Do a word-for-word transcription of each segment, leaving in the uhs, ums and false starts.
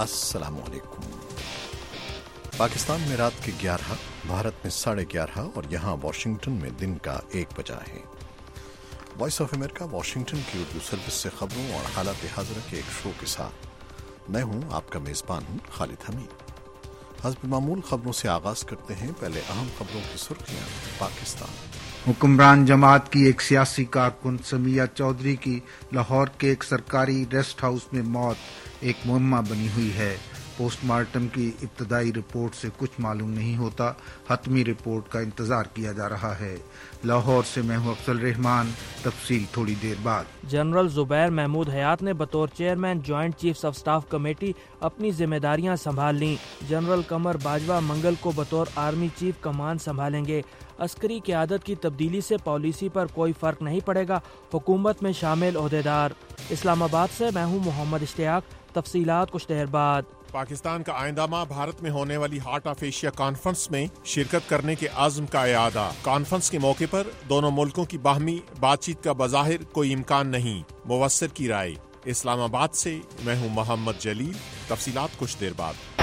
السلام علیکم۔ پاکستان میں رات کے گیارہ، بھارت میں ساڑھے گیارہ اور یہاں واشنگٹن میں دن کا ایک بجا ہے۔ وائس آف امریکہ واشنگٹن کی اردو سروس سے خبروں اور حالات حاضرہ کے ایک شو کے ساتھ میں ہوں آپ کا میزبان خالد حمید۔ حسب معمول خبروں سے آغاز کرتے ہیں۔ پہلے اہم خبروں کی سرخیاں۔ پاکستان حکمران جماعت کی ایک سیاسی کارکن سمیہ چودھری کی لاہور کے ایک سرکاری ریسٹ ہاؤس میں موت ایک معمہ بنی ہوئی ہے۔ پوسٹ مارٹم کی ابتدائی رپورٹ سے کچھ معلوم نہیں ہوتا، حتمی رپورٹ کا انتظار کیا جا رہا ہے۔ لاہور سے میں ہوں افضل رحمان، تفصیل تھوڑی دیر بعد۔ جنرل زبیر محمود حیات نے بطور chairman joint chiefs of staff committee اپنی ذمہ داریاں سنبھال لیں۔ جنرل قمر باجوہ منگل کو بطور آرمی چیف کمان سنبھالیں گے۔ عسکری قیادت کی تبدیلی سے پالیسی پر کوئی فرق نہیں پڑے گا، حکومت میں شامل عہدیدار۔ اسلام آباد سے میں ہوں محمد اشتیاق، تفصیلات کچھ دیر بعد۔ پاکستان کا آئندہ ماہ بھارت میں ہونے والی ہارٹ آف ایشیا کانفرنس میں شرکت کرنے کے عزم کا اعادہ۔ کانفرنس کے موقع پر دونوں ملکوں کی باہمی بات چیت کا بظاہر کوئی امکان نہیں، مبصر کی رائے۔ اسلام آباد سے میں ہوں محمد جلیل، تفصیلات کچھ دیر بعد۔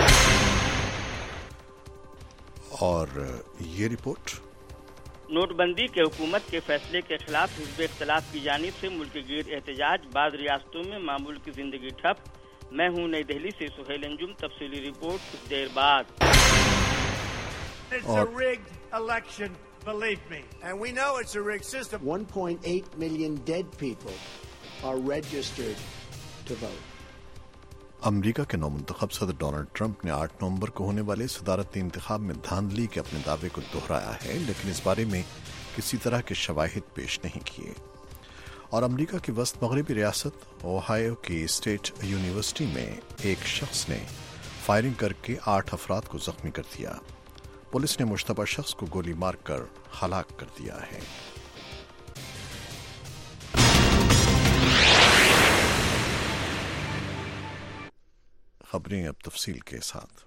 اور یہ رپورٹ، نوٹ بندی کے حکومت کے فیصلے کے خلاف حزب اختلاف کی جانب سے ملک گیر احتجاج، بعض ریاستوں میں معمول کی زندگی ٹھپ۔ میں ہوں نئی دہلی سے سہیل انجم، تفصیلی رپورٹ کچھ دیر بعد۔ It's a rigged election, believe me. And we know it's a rigged system. one point eight million dead people are registered to vote. امریکہ کے نومنتخب صدر ڈونلڈ ٹرمپ نے آٹھ نومبر کو ہونے والے صدارتی انتخاب میں دھاندلی کے اپنے دعوے کو دہرایا ہے، لیکن اس بارے میں کسی طرح کے شواہد پیش نہیں کیے۔ اور امریکہ کی وسط مغربی ریاست اوہایو کی اسٹیٹ یونیورسٹی میں ایک شخص نے فائرنگ کر کے آٹھ افراد کو زخمی کر دیا۔ پولیس نے مشتبہ شخص کو گولی مار کر ہلاک کر دیا ہے۔ خبریں اب تفصیل کے ساتھ۔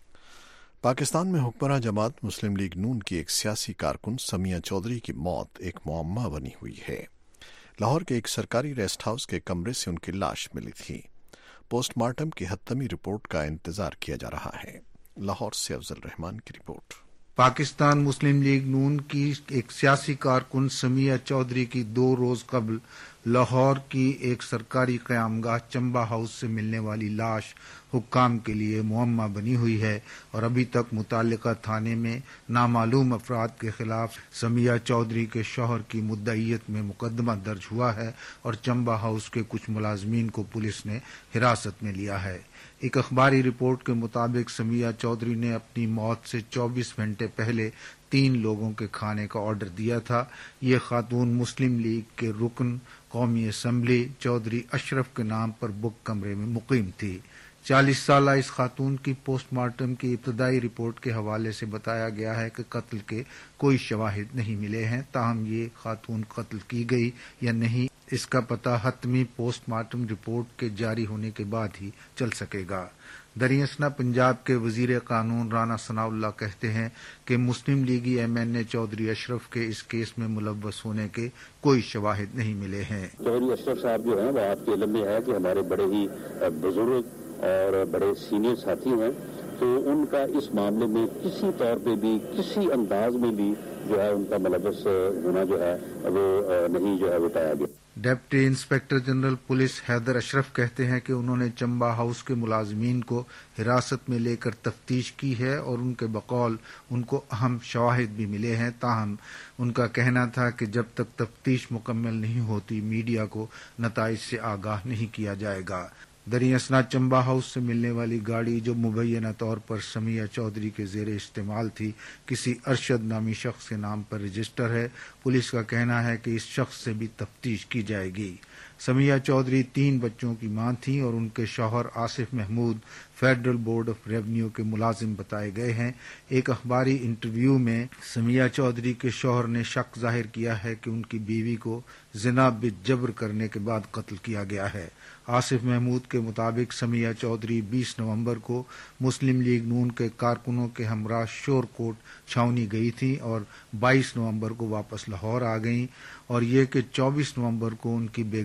پاکستان میں حکمراں جماعت مسلم لیگ نون کی ایک سیاسی کارکن سمیہ چودھری کی موت ایک معمہ بنی ہوئی ہے۔ لاہور کے ایک سرکاری ریسٹ ہاؤس کے کمرے سے ان کی لاش ملی تھی۔ پوسٹ مارٹم کی حتمی رپورٹ کا انتظار کیا جا رہا ہے۔ لاہور سے افضل رحمان کی رپورٹ۔ پاکستان مسلم لیگ نون کی ایک سیاسی کارکن سمیہ چودھری کی دو روز قبل لاہور کی ایک سرکاری قیامگاہ چمبا ہاؤس سے ملنے والی لاش حکام کے لیے معمہ بنی ہوئی ہے اور ابھی تک متعلقہ تھانے میں نامعلوم افراد کے خلاف سمیہ چودھری کے شوہر کی مدعیت میں مقدمہ درج ہوا ہے اور چمبا ہاؤس کے کچھ ملازمین کو پولیس نے حراست میں لیا ہے۔ ایک اخباری رپورٹ کے مطابق سمیہ چودھری نے اپنی موت سے چوبیس گھنٹے پہلے تین لوگوں کے کھانے کا آرڈر دیا تھا۔ یہ خاتون مسلم لیگ کے رکن قومی اسمبلی چودھری اشرف کے نام پر بک کمرے میں مقیم تھی۔ چالیس سالہ اس خاتون کی پوسٹ مارٹم کی ابتدائی رپورٹ کے حوالے سے بتایا گیا ہے کہ قتل کے کوئی شواہد نہیں ملے ہیں، تاہم یہ خاتون قتل کی گئی یا نہیں اس کا پتہ حتمی پوسٹ مارٹم رپورٹ کے جاری ہونے کے بعد ہی چل سکے گا۔ دریں پنجاب کے وزیر قانون رانا ثناء اللہ کہتے ہیں کہ مسلم لیگی M N A Chaudhry Ashraf کے اس کیس میں ملوث ہونے کے کوئی شواہد نہیں ملے ہیں۔ چودھری اشرف صاحب جو ہیں وہ آپ کے علم میں ہے کہ ہمارے بڑے ہی بزرگ اور بڑے سینئر ساتھی ہیں، تو ان کا اس معاملے میں کسی طور پہ بھی کسی انداز میں بھی جو ہے ان کا ملوث ہونا جو ہے وہ نہیں جو ہے وہ پایا گیا۔ Deputy inspector general police Haider Ashraf کہتے ہیں کہ انہوں نے چمبا ہاؤس کے ملازمین کو حراست میں لے کر تفتیش کی ہے اور ان کے بقول ان کو اہم شواہد بھی ملے ہیں، تاہم ان کا کہنا تھا کہ جب تک تفتیش مکمل نہیں ہوتی میڈیا کو نتائج سے آگاہ نہیں کیا جائے گا۔ دریں اثنا چمبا ہاؤس سے ملنے والی گاڑی جو مبینہ طور پر سمیہ چودھری کے زیر استعمال تھی کسی ارشد نامی شخص کے نام پر رجسٹر ہے۔ پولیس کا کہنا ہے کہ اس شخص سے بھی تفتیش کی جائے گی۔ سمیہ چودھری تین بچوں کی ماں تھیں اور ان کے شوہر Asif Mahmood federal board of revenue کے ملازم بتائے گئے ہیں۔ ایک اخباری انٹرویو میں سمیہ چودھری کے شوہر نے شک ظاہر کیا ہے کہ ان کی بیوی کو زنا بالجبر کرنے کے بعد قتل کیا گیا ہے۔ آصف محمود کے مطابق سمیہ چودھری بیس نومبر کو مسلم لیگ نون کے کارکنوں کے ہمراہ شور کوٹ چھاونی گئی تھیں اور بائیس نومبر کو واپس لاہور آ گئیں، اور یہ کہ چوبیس نومبر کو ان کی بیگم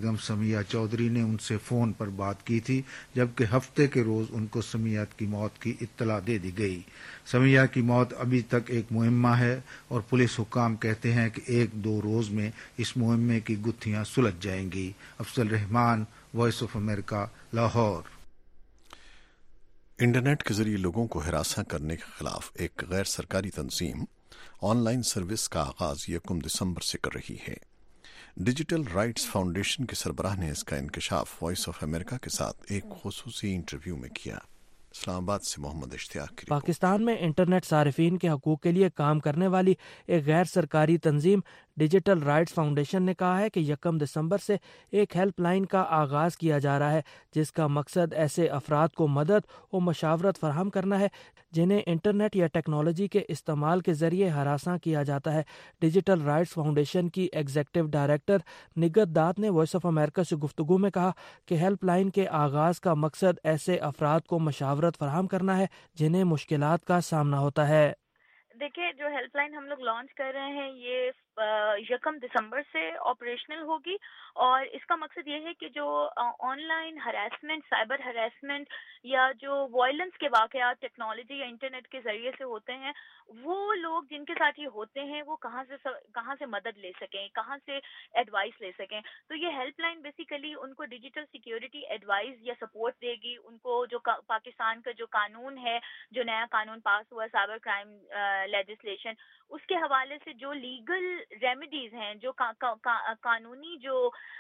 بیگم سمیہ چودھری نے ان سے فون پر بات کی تھی، جبکہ ہفتے کے روز ان کو سمیہ کی موت کی اطلاع دے دی گئی۔ سمیہ کی موت ابھی تک ایک معمہ ہے اور پولیس حکام کہتے ہیں کہ ایک دو روز میں اس معمے کی گتھیاں سلجھ جائیں گی۔ Afzal Rahman, Voice of America, Lahore. Internet کے ذریعے لوگوں کو ہراساں کرنے کے خلاف ایک غیر سرکاری تنظیم آن لائن سروس کا آغاز یکم دسمبر سے کر رہی ہے۔ ڈیجیٹل رائٹس فاؤنڈیشن کے سربراہ نے اس کا انکشاف وائس آف امریکہ کے ساتھ ایک خصوصی انٹرویو میں کیا۔ اسلام آباد سے محمد اشتیاق کی رپورٹ۔ پاکستان میں انٹرنیٹ صارفین کے حقوق کے لیے کام کرنے والی ایک غیر سرکاری تنظیم ڈیجیٹل رائٹس فاؤنڈیشن نے کہا ہے کہ یکم دسمبر سے ایک ہیلپ لائن کا آغاز کیا جا رہا ہے جس کا مقصد ایسے افراد کو مدد اور مشاورت فراہم کرنا ہے جنہیں انٹرنیٹ یا ٹیکنالوجی کے استعمال کے ذریعے ہراساں کیا جاتا ہے۔ ڈیجیٹل رائٹس فاؤنڈیشن کی ایگزیکٹو ڈائریکٹر نگت دات نے وائس آف امریکہ سے گفتگو میں کہا کہ ہیلپ لائن کے آغاز کا مقصد ایسے افراد کو مشاورت فراہم کرنا ہے جنہیں مشکلات کا سامنا ہوتا ہے۔ دیکھیں، جو ہیلپ لائن ہم لوگ لانچ کر رہے ہیں یہ یکم دسمبر سے آپریشنل ہوگی، اور اس کا مقصد یہ ہے کہ جو online harassment, cyber harassment یا جو وائلنس کے واقعات ٹیکنالوجی یا انٹرنیٹ کے ذریعے سے ہوتے ہیں، وہ لوگ جن کے ساتھ یہ ہوتے ہیں وہ کہاں سے کہاں سے مدد لے سکیں، کہاں سے ایڈوائس لے سکیں۔ تو یہ ہیلپ لائن بیسیکلی ان کو ڈیجیٹل سیکیورٹی ایڈوائز یا سپورٹ دے گی، ان کو جو پاکستان کا جو قانون ہے، جو نیا قانون پاس ہوا سائبر کرائم لیجسلیشن، اس کے حوالے سے جو لیگل ریمیڈیز ہیں، جو قانونی جو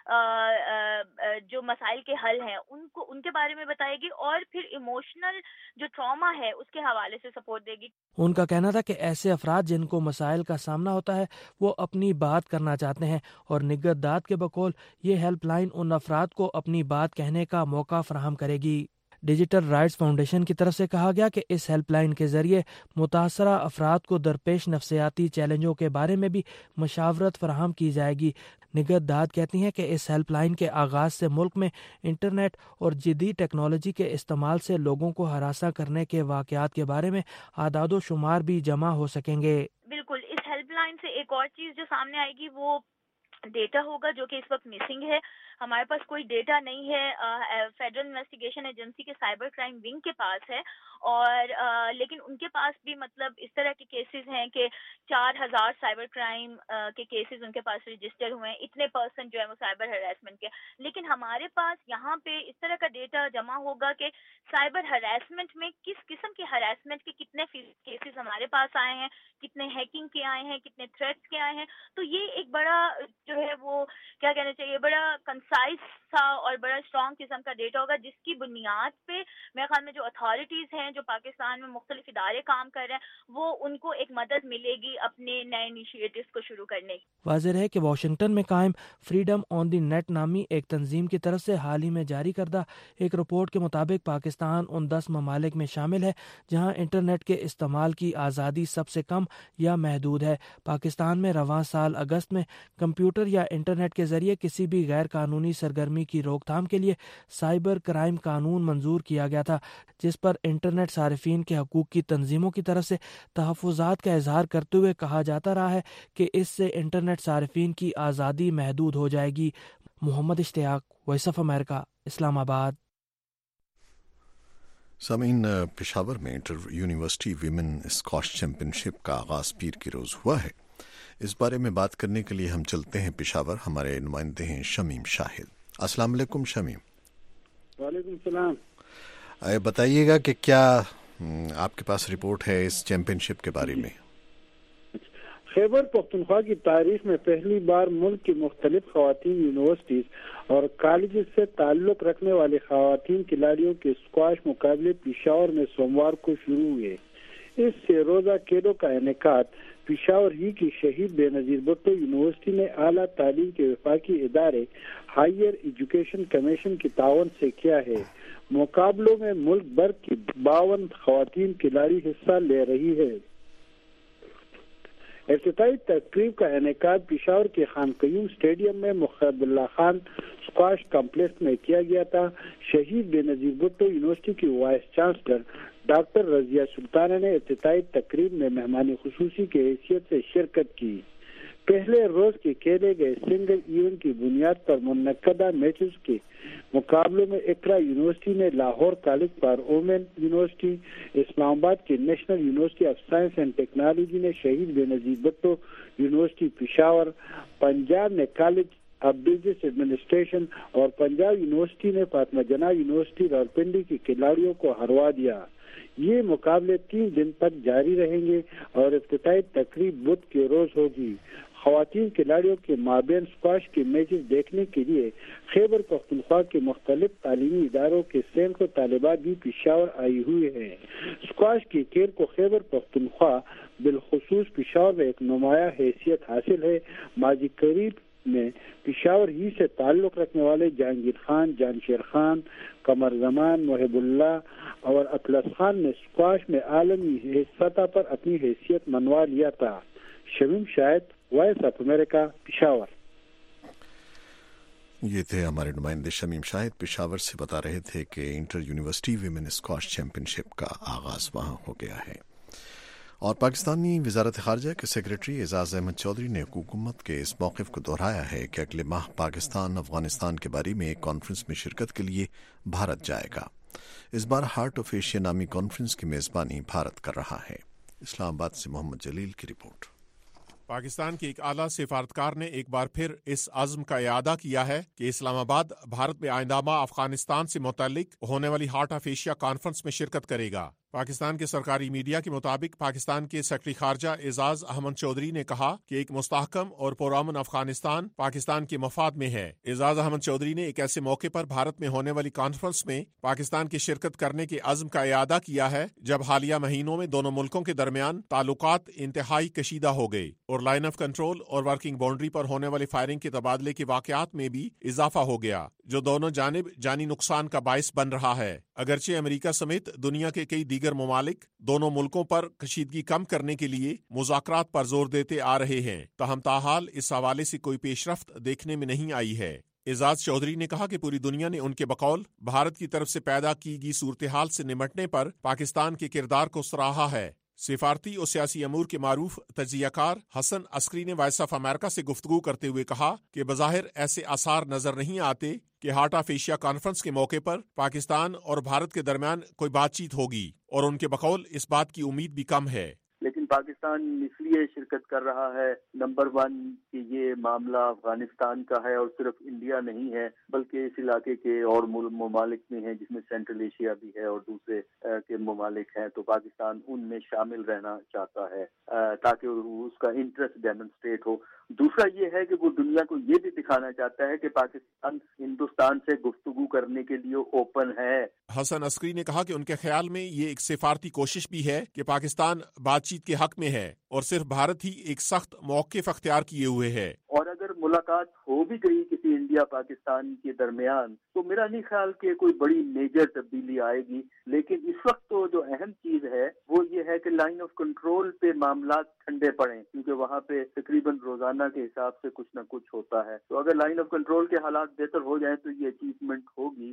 جو مسائل کے حل ہیں ان کو ان کے بارے میں بتائے گی، اور پھر ایموشنل جو ٹراما ہے اس کے حوالے سے سپورٹ دے گی۔ ان کا کہنا تھا کہ ایسے افراد جن کو مسائل کا سامنا ہوتا ہے وہ اپنی بات کرنا چاہتے ہیں، اور نگت دات کے بقول یہ ہیلپ لائن ان افراد کو اپنی بات کہنے کا موقع فراہم کرے گی۔ ڈیجیٹل رائٹس فاؤنڈیشن کی طرف سے کہا گیا کہ اس ہیلپ لائن کے ذریعے متاثرہ افراد کو درپیش نفسیاتی چیلنجوں کے بارے میں بھی مشاورت فراہم کی جائے گی۔ نگت داد کہتی ہیں کہ اس ہیلپ لائن کے آغاز سے ملک میں انٹرنیٹ اور جدید ٹیکنالوجی کے استعمال سے لوگوں کو ہراساں کرنے کے واقعات کے بارے میں اعداد و شمار بھی جمع ہو سکیں گے۔ بالکل، اس ہیلپ لائن سے ایک اور چیز جو سامنے آئے گی وہ ڈیٹا ہوگا، جو کہ اس وقت مسنگ ہے۔ ہمارے پاس کوئی ڈیٹا نہیں ہے، فیڈرل انویسٹیگیشن ایجنسی کے سائبر کرائم ونگ کے پاس ہے، اور آ, لیکن ان کے پاس بھی مطلب اس طرح کے کیسز ہیں کہ چار ہزار سائبر کرائم کے کیسز ان کے پاس رجسٹر ہوئے ہیں، اتنے پرسنٹ جو ہے وہ سائبر ہراسمنٹ کے۔ لیکن ہمارے پاس یہاں پہ اس طرح کا ڈیٹا جمع ہوگا کہ سائبر ہراسمنٹ میں کس قسم کے ہراسمنٹ کے کتنے فیصد کیسز ہمارے پاس آئے ہیں، کتنے ہیکنگ کے آئے ہیں، کتنے تھریٹس کے آئے ہیں۔ تو یہ ایک بڑا جو ہے وہ کیا کہنا چاہیے، بڑا کنسائز سا اور بڑا اسٹرانگ قسم کا ڈیٹا ہوگا، جس کی بنیاد پہ میرے خیال میں جو اتھارٹیز ہیں، جو پاکستان میں مختلف ادارے کام کر رہے ہیں، وہ ان کو ایک مدد ملے گی اپنے نئے انیشیٹوز کو شروع کرنے کی۔ واضح ہے کہ واشنگٹن میں قائم فریڈم آن دی نیٹ نامی ایک تنظیم کی طرف سے حال ہی میں جاری کردہ ایک رپورٹ کے مطابق پاکستان ان دس ممالک میں شامل ہے جہاں انٹرنیٹ کے استعمال کی آزادی سب سے کم یا محدود ہے۔ پاکستان میں رواں سال اگست میں کمپیوٹر یا انٹرنیٹ کے ذریعے کسی بھی غیر قانونی سرگرمی کی روک تھام کے لیے سائبر کرائم قانون منظور کیا گیا تھا، جس پر انٹرنیٹ صارفین کے حقوق کی تنظیموں کی طرف سے تحفظات کا اظہار کرتے ہوئے کہا جاتا رہا ہے کہ اس سے انٹرنیٹ صارفین کی آزادی محدود ہو جائے گی۔ محمد اشتیاق، وائس آف امریکہ، اسلام آباد۔ سامعین، پشاور میں inter university women squash championship کا آغاز پیر کی روز ہوا ہے۔ اس بارے میں بات کرنے کے لیے ہم چلتے ہیں پشاور، ہمارے نمائندے ہیں شمیم شاہد۔ السلام علیکم شمیم۔ وعلیکم السلام۔ بتائیے گا کہ کیا آپ کے پاس رپورٹ ہے اس چیمپئن شپ کے بارے میں؟ خیبر پختونخوا کی تاریخ میں پہلی بار ملک کی مختلف خواتین یونیورسٹیز اور کالجز سے تعلق رکھنے والی خواتین کھلاڑیوں کے اسکواش مقابلے پشاور میں سوموار کو شروع ہوئے۔ اس سے روزہ کھیلوں کا انعقاد پشاور ہی کی شہید بے نظیر بھٹو یونیورسٹی نے اعلیٰ تعلیم کے وفاقی ادارے ہائیر ایجوکیشن کمیشن کے تعاون سے کیا ہے۔ مقابلوں میں ملک بھر کی باون خواتین کھلاڑی حصہ لے رہی ہے۔ افتتاحی تقریب کا انعقاد پشاور کے خان قیوم اسٹیڈیم میں محب اللہ خان اسکواش کمپلیکس میں کیا گیا تھا۔ شہید بے نظیر بھٹو یونیورسٹی کی vice chancellor doctor Razia Sultana نے افتتاحی تقریب میں مہمان خصوصی کی حیثیت سے شرکت کی۔ پہلے روز کے کھیلے گئے سنگل ایونٹ کی بنیاد پر منعقدہ میچز کے مقابلوں میں اقرا یونیورسٹی نے Lahore college for women university, Islamabad کی national university of science and technology نے شہید بے نظیر بھٹو یونیورسٹی پشاور، پنجاب نے کالج آف بزنس ایڈمنسٹریشن اور پنجاب یونیورسٹی نے فاطمہ جناح یونیورسٹی راولپنڈی کے کھلاڑیوں کو ہروا دیا۔ یہ مقابلے تین دن تک جاری رہیں گے اور افتتاحی تقریب بدھ کے روز ہوگی۔ خواتین کھلاڑیوں کے مابین اسکواش کے میچز دیکھنے کے لیے خیبر پختونخوا کے مختلف تعلیمی اداروں کے سینکڑوں طالبات بھی پشاور آئی ہوئی ہیں۔ اسکواش کے کھیل کو خیبر پختونخوا بالخصوص پشاور میں ایک نمایاں حیثیت حاصل ہے۔ ماضی قریب میں پشاور ہی سے تعلق رکھنے والے جہانگیر خان، جانشیر خان، قمر زمان، محب اللہ اور اطلس خان نے اسکواش میں عالمی سطح پر اپنی حیثیت منوا لیا تھا۔ Shamim Shahid, Voice of America, Peshawar. یہ تھے ہمارے نمائندے شمیم شاہد، پشاور سے بتا رہے تھے کہ inter university women squash championship کا آغاز وہاں ہو گیا ہے۔ اور پاکستانی وزارت خارجہ کے سیکریٹری اعزاز احمد چودھری نے حکومت کے اس موقف کو دہرایا ہے کہ اگلے ماہ پاکستان افغانستان کے بارے میں ایک کانفرنس میں شرکت کے لیے بھارت جائے گا۔ اس بار ہارٹ آف ایشیا نامی کانفرنس کی میزبانی بھارت کر رہا ہے۔ اسلام آباد سے محمد جلیل کی رپورٹ۔ پاکستان کے ایک اعلیٰ سفارتکار نے ایک بار پھر اس عزم کا اعادہ کیا ہے کہ اسلام آباد بھارت میں آئندہ ماہ افغانستان سے متعلق ہونے والی ہارٹ آف ایشیا کانفرنس میں شرکت کرے گا۔ پاکستان کے سرکاری میڈیا کے مطابق پاکستان کے سیکرٹری خارجہ اعزاز احمد چودھری نے کہا کہ ایک مستحکم اور پرامن افغانستان پاکستان کے مفاد میں ہے۔ اعزاز احمد چودھری نے ایک ایسے موقع پر بھارت میں ہونے والی کانفرنس میں پاکستان کی شرکت کرنے کے عزم کا اعادہ کیا ہے جب حالیہ مہینوں میں دونوں ملکوں کے درمیان تعلقات انتہائی کشیدہ ہو گئے اور لائن آف کنٹرول اور ورکنگ باؤنڈری پر ہونے والی فائرنگ کے تبادلے کے واقعات میں بھی اضافہ ہو گیا، جو دونوں جانب جانی نقصان کا باعث بن رہا ہے۔ اگرچہ امریکہ سمیت دنیا کے کئی دیگر ممالک دونوں ملکوں پر کشیدگی کم کرنے کے لیے مذاکرات پر زور دیتے آ رہے ہیں، تاہم تاحال اس حوالے سے کوئی پیش رفت دیکھنے میں نہیں آئی ہے۔ اعزاز چودھری نے کہا کہ پوری دنیا نے ان کے بقول بھارت کی طرف سے پیدا کی گئی صورتحال سے نمٹنے پر پاکستان کے کردار کو سراہا ہے۔ سفارتی اور سیاسی امور کے معروف تجزیہ کار حسن عسکری نے وائس آف امریکہ سے گفتگو کرتے ہوئے کہا کہ بظاہر ایسے آثار نظر نہیں آتے کہ ہارٹ آف ایشیا کانفرنس کے موقع پر پاکستان اور بھارت کے درمیان کوئی بات چیت ہوگی، اور ان کے بقول اس بات کی امید بھی کم ہے۔ لیکن پاکستان اس لیے شرکت کر رہا ہے، نمبر ون کہ یہ معاملہ افغانستان کا ہے اور صرف انڈیا نہیں ہے بلکہ اس علاقے کے اور ممالک میں ہیں جس میں سینٹرل ایشیا بھی ہے اور دوسرے کے ممالک ہیں، تو پاکستان ان میں شامل رہنا چاہتا ہے تاکہ اس کا انٹرسٹ ڈیمونسٹریٹ ہو۔ دوسرا یہ ہے کہ وہ دنیا کو یہ بھی دکھانا چاہتا ہے کہ پاکستان ہندوستان سے گفتگو کرنے کے لیے اوپن ہے۔ حسن عسکری نے کہا کہ ان کے خیال میں یہ ایک سفارتی کوشش بھی ہے کہ پاکستان بات چیت کے حق میں ہے اور صرف بھارت ہی ایک سخت موقف اختیار کیے ہوئے ہے۔ اور اگر ملاقات ہو بھی گئی کسی انڈیا پاکستان کے درمیان تو میرا نہیں خیال کہ کوئی بڑی میجر تبدیلی آئے گی، لیکن اس وقت تو جو اہم چیز ہے وہ یہ ہے کہ لائن آف کنٹرول پہ معاملات ٹھنڈے پڑیں، کیونکہ وہاں پہ تقریباً روزانہ کے حساب سے کچھ نہ کچھ ہوتا ہے۔ تو اگر لائن آف کنٹرول کے حالات بہتر ہو جائیں تو یہ اچیومنٹ ہوگی،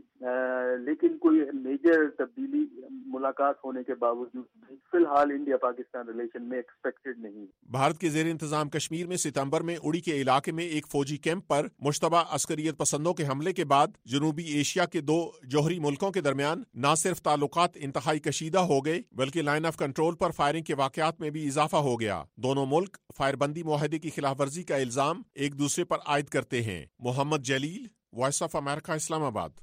لیکن کوئی میجر تبدیلی ملاقات ہونے کے باوجود فی الحال انڈیا پاکستان ریلیشن میں ایکسپیکٹڈ نہیں۔ بھارت کے زیر انتظام کشمیر میں ستمبر میں اڑی کے علاقے میں ایک فوجی کیمپ پر مشتبہ عسکریت پسندوں کے حملے کے بعد جنوبی ایشیا کے دو جوہری ملکوں کے درمیان نہ صرف تعلقات انتہائی کشیدہ ہو گئے بلکہ لائن آف کنٹرول پر فائرنگ کے واقعات میں بھی اضافہ ہو گیا۔ دونوں ملک فائر بندی معاہدے کی خلاف ورزی کا الزام ایک دوسرے پر عائد کرتے ہیں۔ محمد جلیل، وائس آف امریکہ، اسلام آباد۔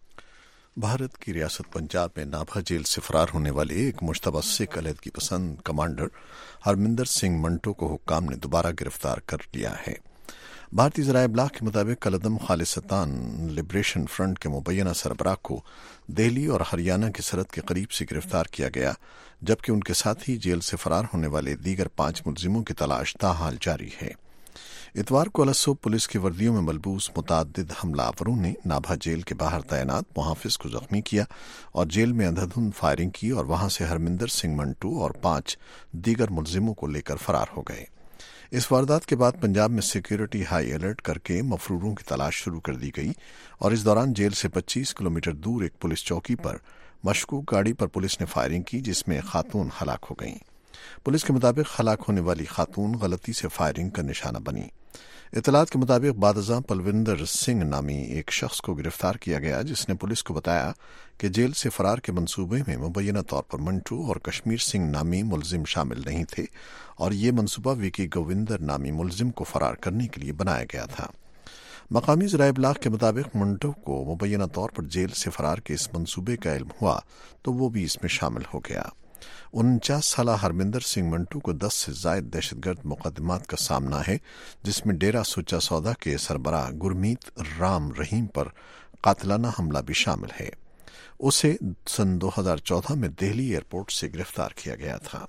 بھارت کی ریاست پنجاب میں نابھا جیل سے فرار ہونے والے ایک مشتبہ سکھ علیحدگی پسند کمانڈر ہرمندر سنگھ منٹو کو حکام نے دوبارہ گرفتار کر لیا ہے۔ بھارتی ذرائع ابلاغ کے مطابق کلعدم خالصتان لبریشن فرنٹ کے مبینہ سربراہ کو دہلی اور ہریانہ کی سرحد کے قریب سے گرفتار کیا گیا، جبکہ ان کے ساتھ ہی جیل سے فرار ہونے والے دیگر پانچ ملزموں کی تلاش تاحال جاری ہے۔ اتوار کو السو پولیس کی وردیوں میں ملبوس متعدد حملہ آوروں نے نابھا جیل کے باہر تعینات محافظ کو زخمی کیا اور جیل میں اندھادھند فائرنگ کی اور وہاں سے ہرمندر سنگھ منٹو اور پانچ دیگر ملزموں کو لے کر فرار ہو گئے۔ اس واردات کے بعد پنجاب میں سیکیورٹی ہائی الرٹ کر کے مفروروں کی تلاش شروع کر دی گئی اور اس دوران جیل سے پچیس کلومیٹر دور ایک پولیس چوکی پر مشکوک گاڑی پر پولیس نے فائرنگ کی جس میں خاتون ہلاک ہو گئیں۔ पुलिस के मुताबिक हलाक होने वाली खातून गलती से फायरिंग का निशाना बनी। इतलात के मुताबिक बादशाह पलविंदर सिंह नामी एक शख्स को गिरफ्तार किया गया, जिसने पुलिस को बताया कि जेल से फरार के मंसूबे में मुबैना तौर पर मंटू और कश्मीर सिंह नामी मुलजिम शामिल नहीं थे और ये मंसूबा विकी गोविंदर नामी मुलजिम को फरार करने के लिए बनाया गया था। मकामी ज़राए इब्लाग के मुताबिक मंटू को मुबैना तौर पर जेल से फरार के इस मंसूबे का इल्म हुआ तो वो भी इसमें शामिल हो गया। उनचास साल हरमिंदर सिंह मंटू को दस से जायद दहशतगर्द मुकदमात का सामना है, जिसमें डेरा सुच्चा सौदा के सरबराह गुरमीत राम रहीम पर कातिलाना हमला भी शामिल है। उसे सन दो हज़ार चौदह में दिल्ली एयरपोर्ट से गिरफ्तार किया गया था।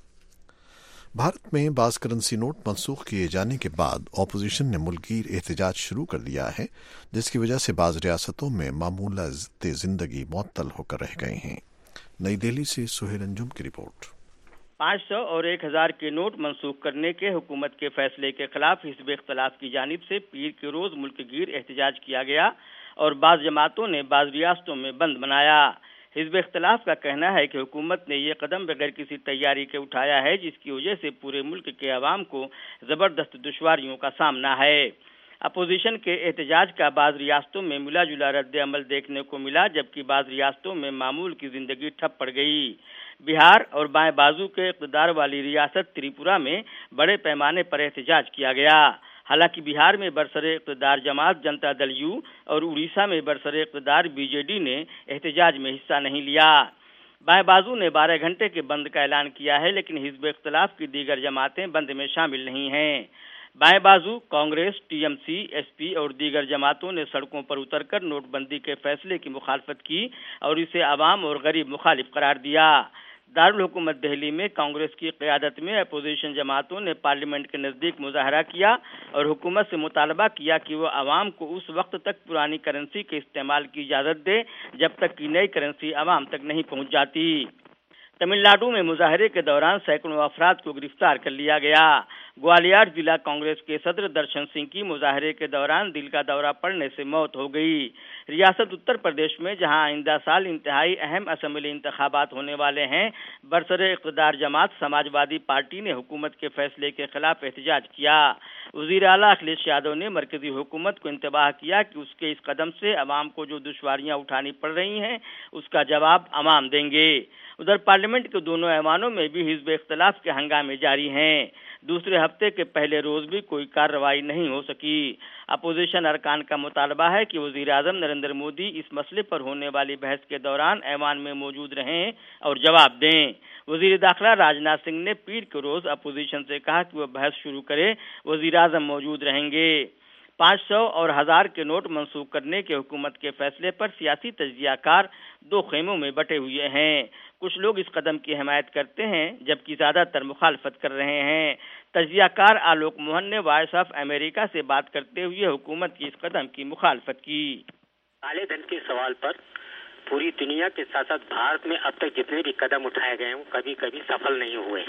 भारत में बाज करेंसी नोट मनसूख किए जाने के बाद अपोजिशन ने मुल्कगीर एहतजाज शुरू कर दिया है, जिसकी वजह से बाज रियासतों में मामूला जिंदगी मुअत्तल होकर रह गए हैं। नई दिल्ली से सुहेल अंजुम की रिपोर्ट। पाँच सौ और एक हजार के नोट मनसूख करने के हुकूमत के फैसले के खिलाफ हिज़्ब इख्तिलाफ की जानिब से पीर के रोज मुल्क गिर एहतजाज किया गया और बाज़ जमातों ने बाज़ रियासतों में बंद बनाया। हिज़्ब इख्तिलाफ का कहना है कि हुकूमत ने ये कदम बगैर किसी तैयारी के उठाया है, जिसकी वजह से पूरे मुल्क के अवाम को जबरदस्त दुश्वारियों का सामना है। अपोजिशन के एहतजाज का बाज़ रियासतों में मिला जुला रद्द अमल देखने को मिला, जबकि बाज़ रियासतों में मामूल की जिंदगी ठप पड़ गई। बिहार और बाएं बाजू के इक़्तिदार वाली रियासत त्रिपुरा में बड़े पैमाने पर एहतजाज किया गया। हालांकि बिहार में बरसरे इक़्तिदार जमात जनता दल यू और उड़ीसा में बरसरे इक़्तिदार बीजेडी ने एहतजाज में हिस्सा नहीं लिया। बाएं बाजू ने बारह घंटे के बंद का ऐलान किया है, लेकिन हिज़्ब इख्तिलाफ की दीगर जमातें बंद में शामिल नहीं हैं। बाएं बाजू कांग्रेस, टीएमसी, एसपी और दीगर जमातों ने सड़कों पर उतरकर नोटबंदी के फैसले की मुखालफत की और इसे अवाम और गरीब मुखालिफ करार दिया। दारुल हुकूमत दिल्ली में कांग्रेस की क़यादत में अपोजिशन जमातों ने पार्लियामेंट के नज़दीक मुजाहरा किया और हुकूमत से मुतालबा किया कि वो अवाम को उस वक्त तक पुरानी करेंसी के इस्तेमाल की इजाज़त दे जब तक कि नई करेंसी अवाम तक नहीं पहुंच जाती। तमिलनाडु में मुजाहरे के दौरान सैकड़ों अफराद को गिरफ्तार कर लिया गया। ग्वालियर जिला कांग्रेस के सदर दर्शन सिंह की मुजाहरे के दौरान दिल का दौरा पड़ने से मौत हो गई। रियासत उत्तर प्रदेश में जहां आइंदा साल इंतहाई अहम असेंबली इंतखाबात होने वाले हैं, बरसरे इक़्तिदार जमात समाजवादी पार्टी ने हुकूमत के फैसले के खिलाफ एहतजाज किया। वज़ीर आला अखिलेश यादव ने मरकजी हुकूमत को इंतबाह किया कि उसके इस कदम से अवाम को जो दुश्वारियां उठानी पड़ रही हैं उसका जवाब अवाम देंगे। उधर पार्लियामेंट के दोनों ऐवानों में भी हिज़्ब इख्तिलाफ के हंगामे जारी हैं। दूसरे हफ्ते के पहले रोज भी कोई कार्रवाई नहीं हो सकी। अपोजिशन अरकान का मुतालबा है कि वज़ीर आज़म नरेंद्र मोदी इस मसले पर होने वाली बहस के दौरान ऐवान में मौजूद रहें और जवाब दें। वज़ीर दाखिला राजनाथ सिंह ने पीर के रोज अपोजिशन से कहा कि वह बहस शुरू करे, वज़ीर आज़म मौजूद रहेंगे। पाँच सौ और हजार के नोट मंसूख करने के हुकूमत के फैसले पर सियासी तज्जियाकार दो खेमों में बटे हुए हैं। कुछ लोग इस कदम की हिमायत करते हैं जबकि ज्यादातर मुखालफत कर रहे हैं। तज्जियाकार आलोक मोहन ने वॉइस ऑफ अमेरिका से बात करते हुए हुकूमत की इस कदम की मुखालफत की। काले धन के सवाल पर पूरी दुनिया के साथ साथ भारत में अब तक जितने भी कदम उठाए गए हैं कभी कभी सफल नहीं हुए।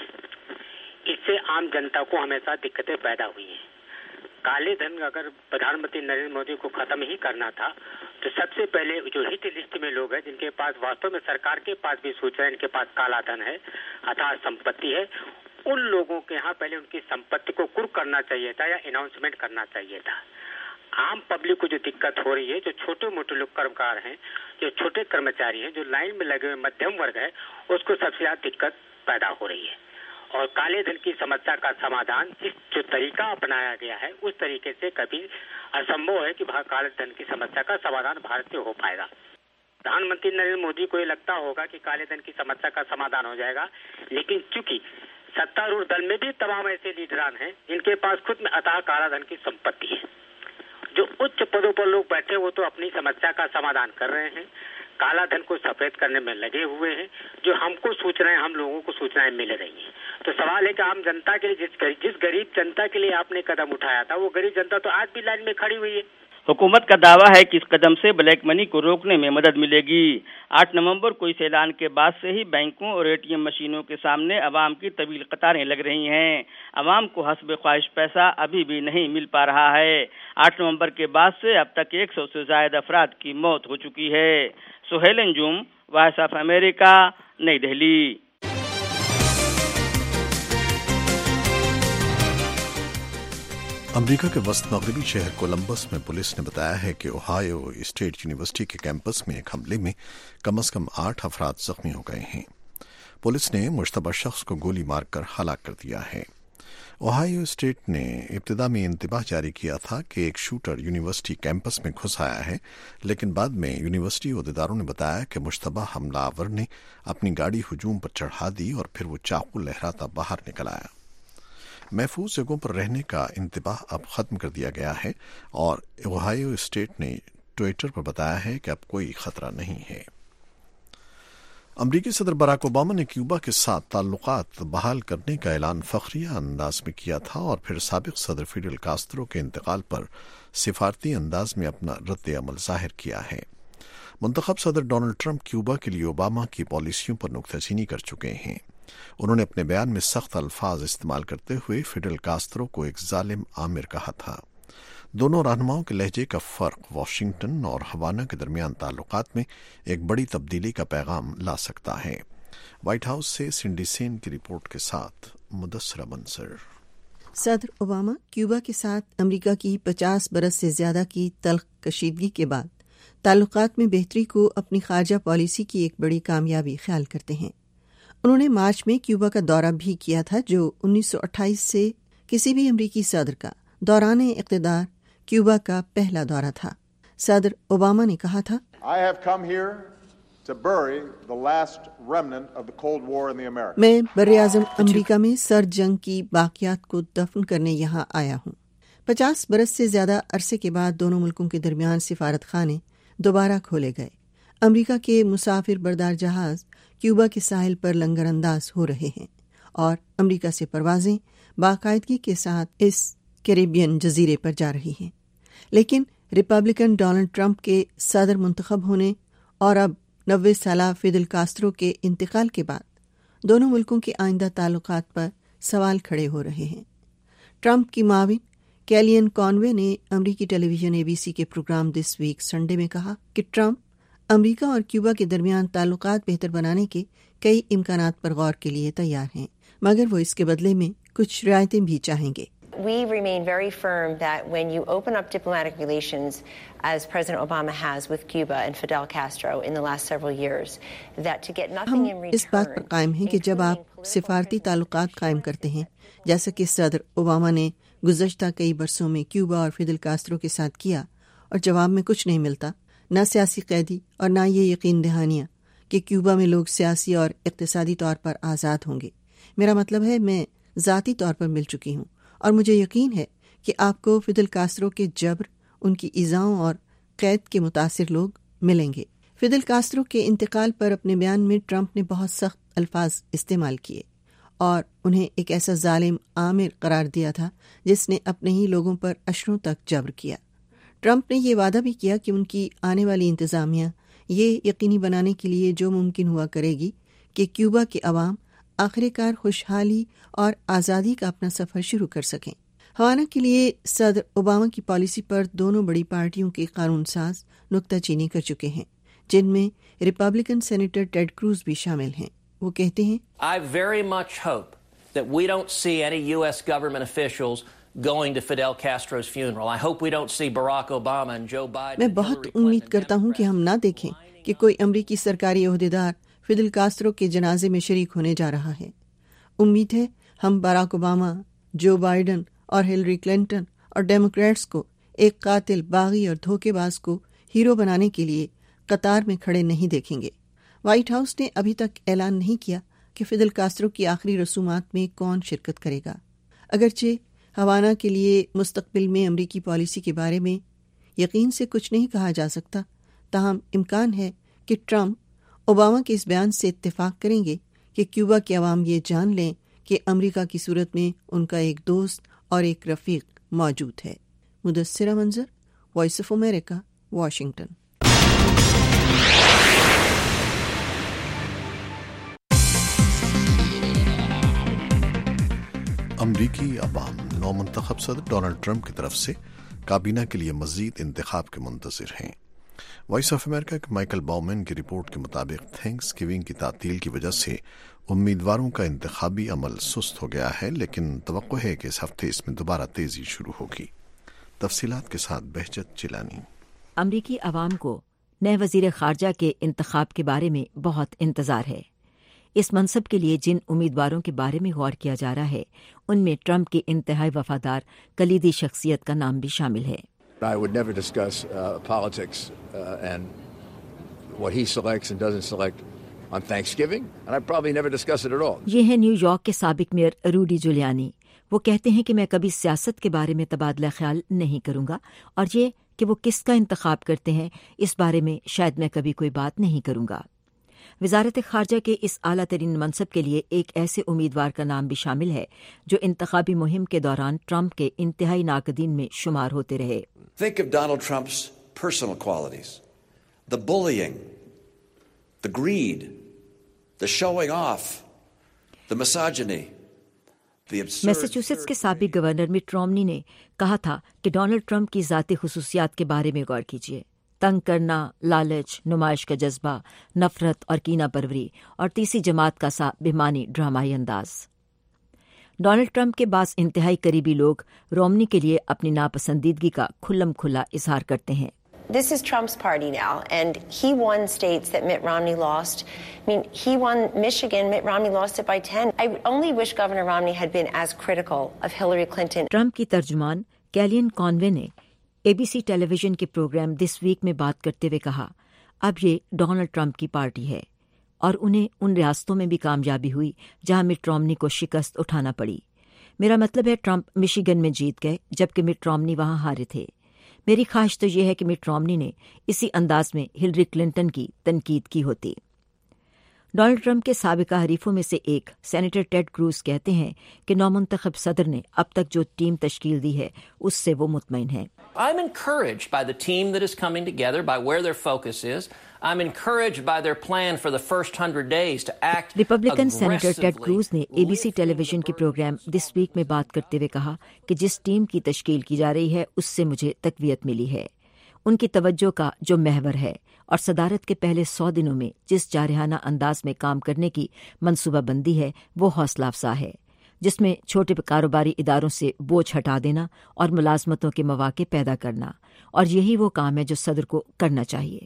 इससे आम जनता को हमेशा दिक्कतें पैदा हुई हैं। काले धन अगर प्रधानमंत्री नरेंद्र मोदी को खत्म ही करना था तो सबसे पहले जो हिट लिस्ट में लोग हैं जिनके पास वास्तव में सरकार के पास भी सूचना है, इनके पास काला धन है अथवा संपत्ति है, उन लोगों के यहाँ पहले उनकी संपत्ति को कुर्क करना चाहिए था या अनाउंसमेंट करना चाहिए था। आम पब्लिक को जो दिक्कत हो रही है, जो छोटे मोटे लोग कर्मकार हैं, जो छोटे कर्मचारी हैं, जो लाइन में लगे हुए मध्यम वर्ग है, उसको सबसे ज्यादा दिक्कत पैदा हो रही है। और काले धन की समस्या का समाधान इस जो तरीका अपनाया गया है उस तरीके से कभी असंभव है कि काले धन की समस्या का समाधान भारत से हो पाएगा। प्रधानमंत्री नरेंद्र मोदी को ये लगता होगा कि काले धन की समस्या का समाधान हो जाएगा, लेकिन चूंकि सत्तारूढ़ दल में भी तमाम ऐसे लीडरान हैं जिनके पास खुद में अथाह काला धन की संपत्ति है। जो उच्च पदों पर लोग बैठे वो तो अपनी समस्या का समाधान कर रहे हैं, काला धन को सफेद करने में लगे हुए हैं। जो हमको सूचनाएं हम लोगों को सूचनाएं मिल रही हैं। तो सवाल है कि आम जनता के लिए जिस जिस गरीब जनता के लिए आपने कदम उठाया था वो गरीब जनता तो आज भी लाइन में खड़ी हुई है। हुकूमत का दावा है कि इस कदम से ब्लैक मनी को रोकने में मदद मिलेगी। आठ नवंबर को इस ऐलान के बाद से ही बैंकों और एटीएम मशीनों के सामने अवाम की तवील कतारें लग रही हैं। अवाम को हस्ब ख्वाहिश पैसा अभी भी नहीं मिल पा रहा है। आठ नवंबर के बाद से अब तक एक सौ से ज्यादा अफराद की मौत हो चुकी है। Suhail Anjum, voice of America, Nai Delhi. امریکہ کے وسط مغربی شہر کولمبس میں پولیس نے بتایا ہے کہ اوہایو اسٹیٹ یونیورسٹی کے کیمپس میں ایک حملے میں کم از کم آٹھ افراد زخمی ہو گئے ہیں۔ پولیس نے مشتبہ شخص کو گولی مار کر ہلاک کر دیا ہے۔ اوہایو اسٹیٹ نے ابتدا میں انتباہ جاری کیا تھا کہ ایک شوٹر یونیورسٹی کیمپس میں گھس آیا ہے، لیکن بعد میں یونیورسٹی عہدیداروں نے بتایا کہ مشتبہ حملہ آور نے اپنی گاڑی ہجوم پر چڑھا دی اور پھر وہ چاقو لہراتا باہر نکل آیا۔ محفوظ جگہوں پر رہنے کا انتباہ اب ختم کر دیا گیا ہے اور اوہایو اسٹیٹ نے ٹویٹر پر بتایا ہے کہ اب کوئی خطرہ نہیں ہے۔ امریکی صدر براک اوباما نے کیوبا کے ساتھ تعلقات بحال کرنے کا اعلان فخریہ انداز میں کیا تھا اور پھر سابق صدر فیڈل کاسترو کے انتقال پر سفارتی انداز میں اپنا رد عمل ظاہر کیا ہے۔ منتخب صدر ڈونلڈ ٹرمپ کیوبا کے لیے اوباما کی پالیسیوں پر نکتہ چینی کر چکے ہیں۔ انہوں نے اپنے بیان میں سخت الفاظ استعمال کرتے ہوئے فیڈل کاسترو کو ایک ظالم آمر کہا تھا۔ دونوں رہنماؤں کے لہجے کا فرق واشنگٹن اور ہوانا کے درمیان تعلقات میں ایک بڑی تبدیلی کا پیغام لا سکتا ہے۔ وائٹ ہاؤس سے سنڈی سین کی رپورٹ کے ساتھ مدثرہ منصر۔ صدر اوباما کیوبا کے ساتھ امریکہ کی پچاس برس سے زیادہ کی تلخ کشیدگی کے بعد تعلقات میں بہتری کو اپنی خارجہ پالیسی کی ایک بڑی کامیابی خیال کرتے ہیں۔ انہوں نے مارچ میں کیوبا کا دورہ بھی کیا تھا، جو انیس سو اٹھائیس سے کسی بھی امریکی صدر کا دوران اقتدار کیوبا کا پہلا دورہ تھا۔ صدر اوباما نے کہا تھا، میں براعظم امریکہ میں سر جنگ کی باقیات کو دفن کرنے یہاں آیا ہوں۔ پچاس برس سے زیادہ عرصے کے بعد دونوں ملکوں کے درمیان سفارت خانے دوبارہ کھولے گئے۔ امریکہ کے مسافر بردار جہاز کیوبا کے ساحل پر لنگر انداز ہو رہے ہیں اور امریکہ سے پروازیں باقاعدگی کے ساتھ اس کیریبین جزیرے پر جا رہی ہیں۔ لیکن ریپبلکن ڈونلڈ ٹرمپ کے صدر منتخب ہونے اور اب نوے سالہ فیڈل کاسترو کے انتقال کے بعد دونوں ملکوں کے آئندہ تعلقات پر سوال کھڑے ہو رہے ہیں۔ ٹرمپ کی معاون کیلین کانوے نے امریکی ٹیلی ویژن اے بی سی کے پروگرام دس ویک سنڈے میں کہا کہ ٹرمپ امریکہ اور کیوبا کے درمیان تعلقات بہتر بنانے کے کئی امکانات پر غور کے لیے تیار ہیں، مگر وہ اس کے بدلے میں کچھ رعایتیں بھی چاہیں گے۔ We remain very firm that when you open up diplomatic relations, as President Obama has with Cuba and Fidel Castro in the last several years, that to get nothing in return. ہم اس بات پر قائم ہیں کہ جب آپ سفارتی تعلقات قائم کرتے ہیں، جیسا کہ صدر اوباما نے گزشتہ کئی برسوں میں کیوبا اور فیڈل کاسترو کے ساتھ کیا، اور جواب میں کچھ نہیں ملتا، نہ سیاسی قیدی اور نہ یہ یقین دہانیاں کہ کیوبا میں لوگ سیاسی اور اقتصادی طور پر آزاد ہوں گے۔ میرا مطلب ہے میں ذاتی طور پر مل چکی ہوں اور مجھے یقین ہے کہ آپ کو فیڈل کاسترو کے جبر، ان کی ایذاؤں اور قید کے متاثر لوگ ملیں گے۔ فیڈل کاسترو کے انتقال پر اپنے بیان میں ٹرمپ نے بہت سخت الفاظ استعمال کیے اور انہیں ایک ایسا ظالم آمر قرار دیا تھا جس نے اپنے ہی لوگوں پر اشروں تک جبر کیا۔ ٹرمپ نے یہ وعدہ بھی کیا کہ ان کی آنے والی انتظامیہ یہ یقینی بنانے کے لیے جو ممکن ہوا کرے گی کہ کیوبا کے عوام آخر کار خوشحالی اور آزادی کا اپنا سفر شروع کر سکیں۔ ہوانا کے لیے صدر اوباما کی پالیسی پر دونوں بڑی پارٹیوں کے قانون ساز نکتہ چینی کر چکے ہیں، جن میں ریپبلکن سینیٹر ٹیڈ کروز بھی شامل ہیں۔ وہ کہتے ہیں، I very much hope that we don't see any U S government officials going to Fidel Castro's funeral. I hope we don't see Barack Obama and Joe Biden. میں بہت امید کرتا ہوں کہ ہم نہ دیکھیں کہ کوئی امریکی سرکاری عہدیدار فیڈل کاسترو کے جنازے میں شریک ہونے جا رہا ہے۔ امید ہے ہم باراک اوباما، جو بائیڈن اور ہلری کلنٹن اور ڈیموکریٹس کو ایک قاتل، باغی اور دھوکے باز کو ہیرو بنانے کے لیے قطار میں کھڑے نہیں دیکھیں گے۔ وائٹ ہاؤس نے ابھی تک اعلان نہیں کیا کہ فیڈل کاسترو کی آخری رسومات میں کون شرکت کرے گا۔ اگرچہ ہوانا کے لیے مستقبل میں امریکی پالیسی کے بارے میں یقین سے کچھ نہیں کہا جا سکتا، تاہم امکان ہے کہ ٹرمپ اوباما کے اس بیان سے اتفاق کریں گے کہ کیوبا کے عوام یہ جان لیں کہ امریکہ کی صورت میں ان کا ایک دوست اور ایک رفیق موجود ہے۔ مدثرہ منظر، وائس آف امریکہ، واشنگٹن۔ امریکی عوام نو منتخب صدر ڈونلڈ ٹرمپ کی طرف سے کابینہ کے لیے مزید انتخاب کے منتظر ہیں۔ وائس آف امریکہ کے مائیکل باؤمن کی رپورٹ کے مطابق تھینکس گیونگ کی تعطیل کی وجہ سے امیدواروں کا انتخابی عمل سست ہو گیا ہے، لیکن توقع ہے کہ اس ہفتے اس میں دوبارہ تیزی شروع ہوگی۔ تفصیلات کے ساتھ بہجت چلانی۔ امریکی عوام کو نئے وزیر خارجہ کے انتخاب کے بارے میں بہت انتظار ہے۔ اس منصب کے لیے جن امیدواروں کے بارے میں غور کیا جا رہا ہے ان میں ٹرمپ کی انتہائی وفادار کلیدی شخصیت کا نام بھی شامل ہے۔ I would never discuss uh, politics uh, and what he selects and doesn't select on Thanksgiving, and I'd probably never discuss it at all. یہ ہے نیو یارک کے سابق میئر روڈی جولیانی۔ وہ کہتے ہیں کہ میں کبھی سیاست کے بارے میں تبادلہ خیال نہیں کروں گا، اور یہ کہ وہ کس کا انتخاب کرتے ہیں اس بارے میں شاید میں کبھی کوئی بات نہیں کروں گا۔ وزارت خارجہ کے اس اعلیٰ ترین منصب کے لیے ایک ایسے امیدوار کا نام بھی شامل ہے جو انتخابی مہم کے دوران ٹرمپ کے انتہائی ناقدین میں شمار ہوتے رہے۔ Think of Donald Trump's personal qualities, the bullying, the greed, the showing off, the misogyny. میساچوسیٹس کے سابق گورنر مٹ رومنی نے کہا تھا کہ ڈونلڈ ٹرمپ کی ذاتی خصوصیات کے بارے میں غور کیجیے، تنگ کرنا، لالچ، نمائش کا جذبہ، نفرت اور کینہ پروری، اور تیسری جماعت کا سا بےمعنی ڈرامائی انداز۔ ڈونلڈ ٹرمپ کے بعض انتہائی قریبی لوگ رومنی کے لیے اپنی ناپسندیدگی کا کھلم کھلا اظہار کرتے ہیں۔ This is Trump's party now, and he won states that Mitt Romney lost. I mean, he won Michigan, Mitt Romney lost it by ten. I only wish Governor Romney had been as critical of Hillary Clinton. Trump کی ترجمان Kellyanne Conway نے A B C television ویژن کے programme this week میں بات کرتے ہوئے کہا، اب یہ ڈونلڈ ٹرمپ کی پارٹی ہے، اور انہیں ان ریاستوں میں بھی کامیابی ہوئی جہاں مٹ رومنی کو شکست اٹھانا پڑی۔ میرا مطلب ہے ٹرمپ مشیگن میں جیت گئے جبکہ مٹ رومنی وہاں ہارے تھے۔ میری خواہش تو یہ ہے کہ مٹ رومنی نے اسی انداز میں ہلری کلنٹن کی تنقید کی ہوتی۔ ڈونلڈ ٹرمپ کے سابقہ حریفوں میں سے ایک سینیٹر ٹیڈ کروز کہتے ہیں کہ نومنتخب صدر نے اب تک جو ٹیم تشکیل دی ہے اس سے وہ مطمئن ہیں۔ I'm encouraged by the team that is coming together, by where their focus is. I'm encouraged by their plan for the first hundred days to act Republican aggressively. Senator Ted Cruz نے A B C television ویژن کے programme this week میں بات کرتے ہوئے کہا کہ جس ٹیم کی تشکیل کی جا رہی ہے اس سے مجھے تقویت ملی ہے۔ ان کی توجہ کا جو محور ہے اور صدارت کے پہلے سو دنوں میں جس جارحانہ انداز میں کام کرنے کی منصوبہ بندی ہے وہ حوصلہ افزا ہے، جس میں چھوٹے کاروباری اداروں سے بوجھ ہٹا دینا اور ملازمتوں کے مواقع پیدا کرنا، اور یہی وہ کام ہے جو صدر کو کرنا چاہیے۔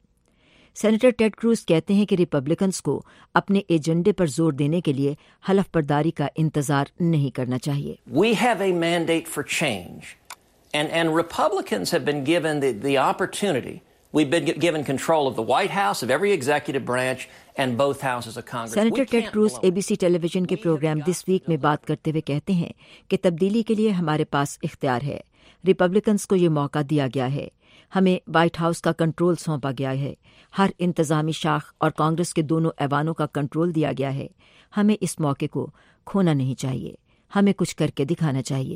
سینیٹر ٹیڈ کروز کہتے ہیں کہ ریپبلکنز کو اپنے ایجنڈے پر زور دینے کے لیے حلف برداری کا انتظار نہیں کرنا چاہیے۔ We have a mandate for change, and, and Republicans have been given the, the opportunity. We've been given control of the White House, of every executive branch, and both houses of Congress. Senator Ted Cruz A B C television ویژن کے programme this week میں بات کرتے ہوئے کہتے ہیں کہ تبدیلی کے لیے ہمارے پاس اختیار ہے، ریپبلکنز کو یہ موقع دیا گیا ہے، ہمیں وائٹ ہاؤس کا کنٹرول سونپا گیا ہے، ہر انتظامی شاخ اور کانگریس کے دونوں ایوانوں کا کنٹرول دیا گیا ہے، ہمیں اس موقع کو کھونا نہیں چاہیے، ہمیں کچھ کر کے دکھانا چاہیے۔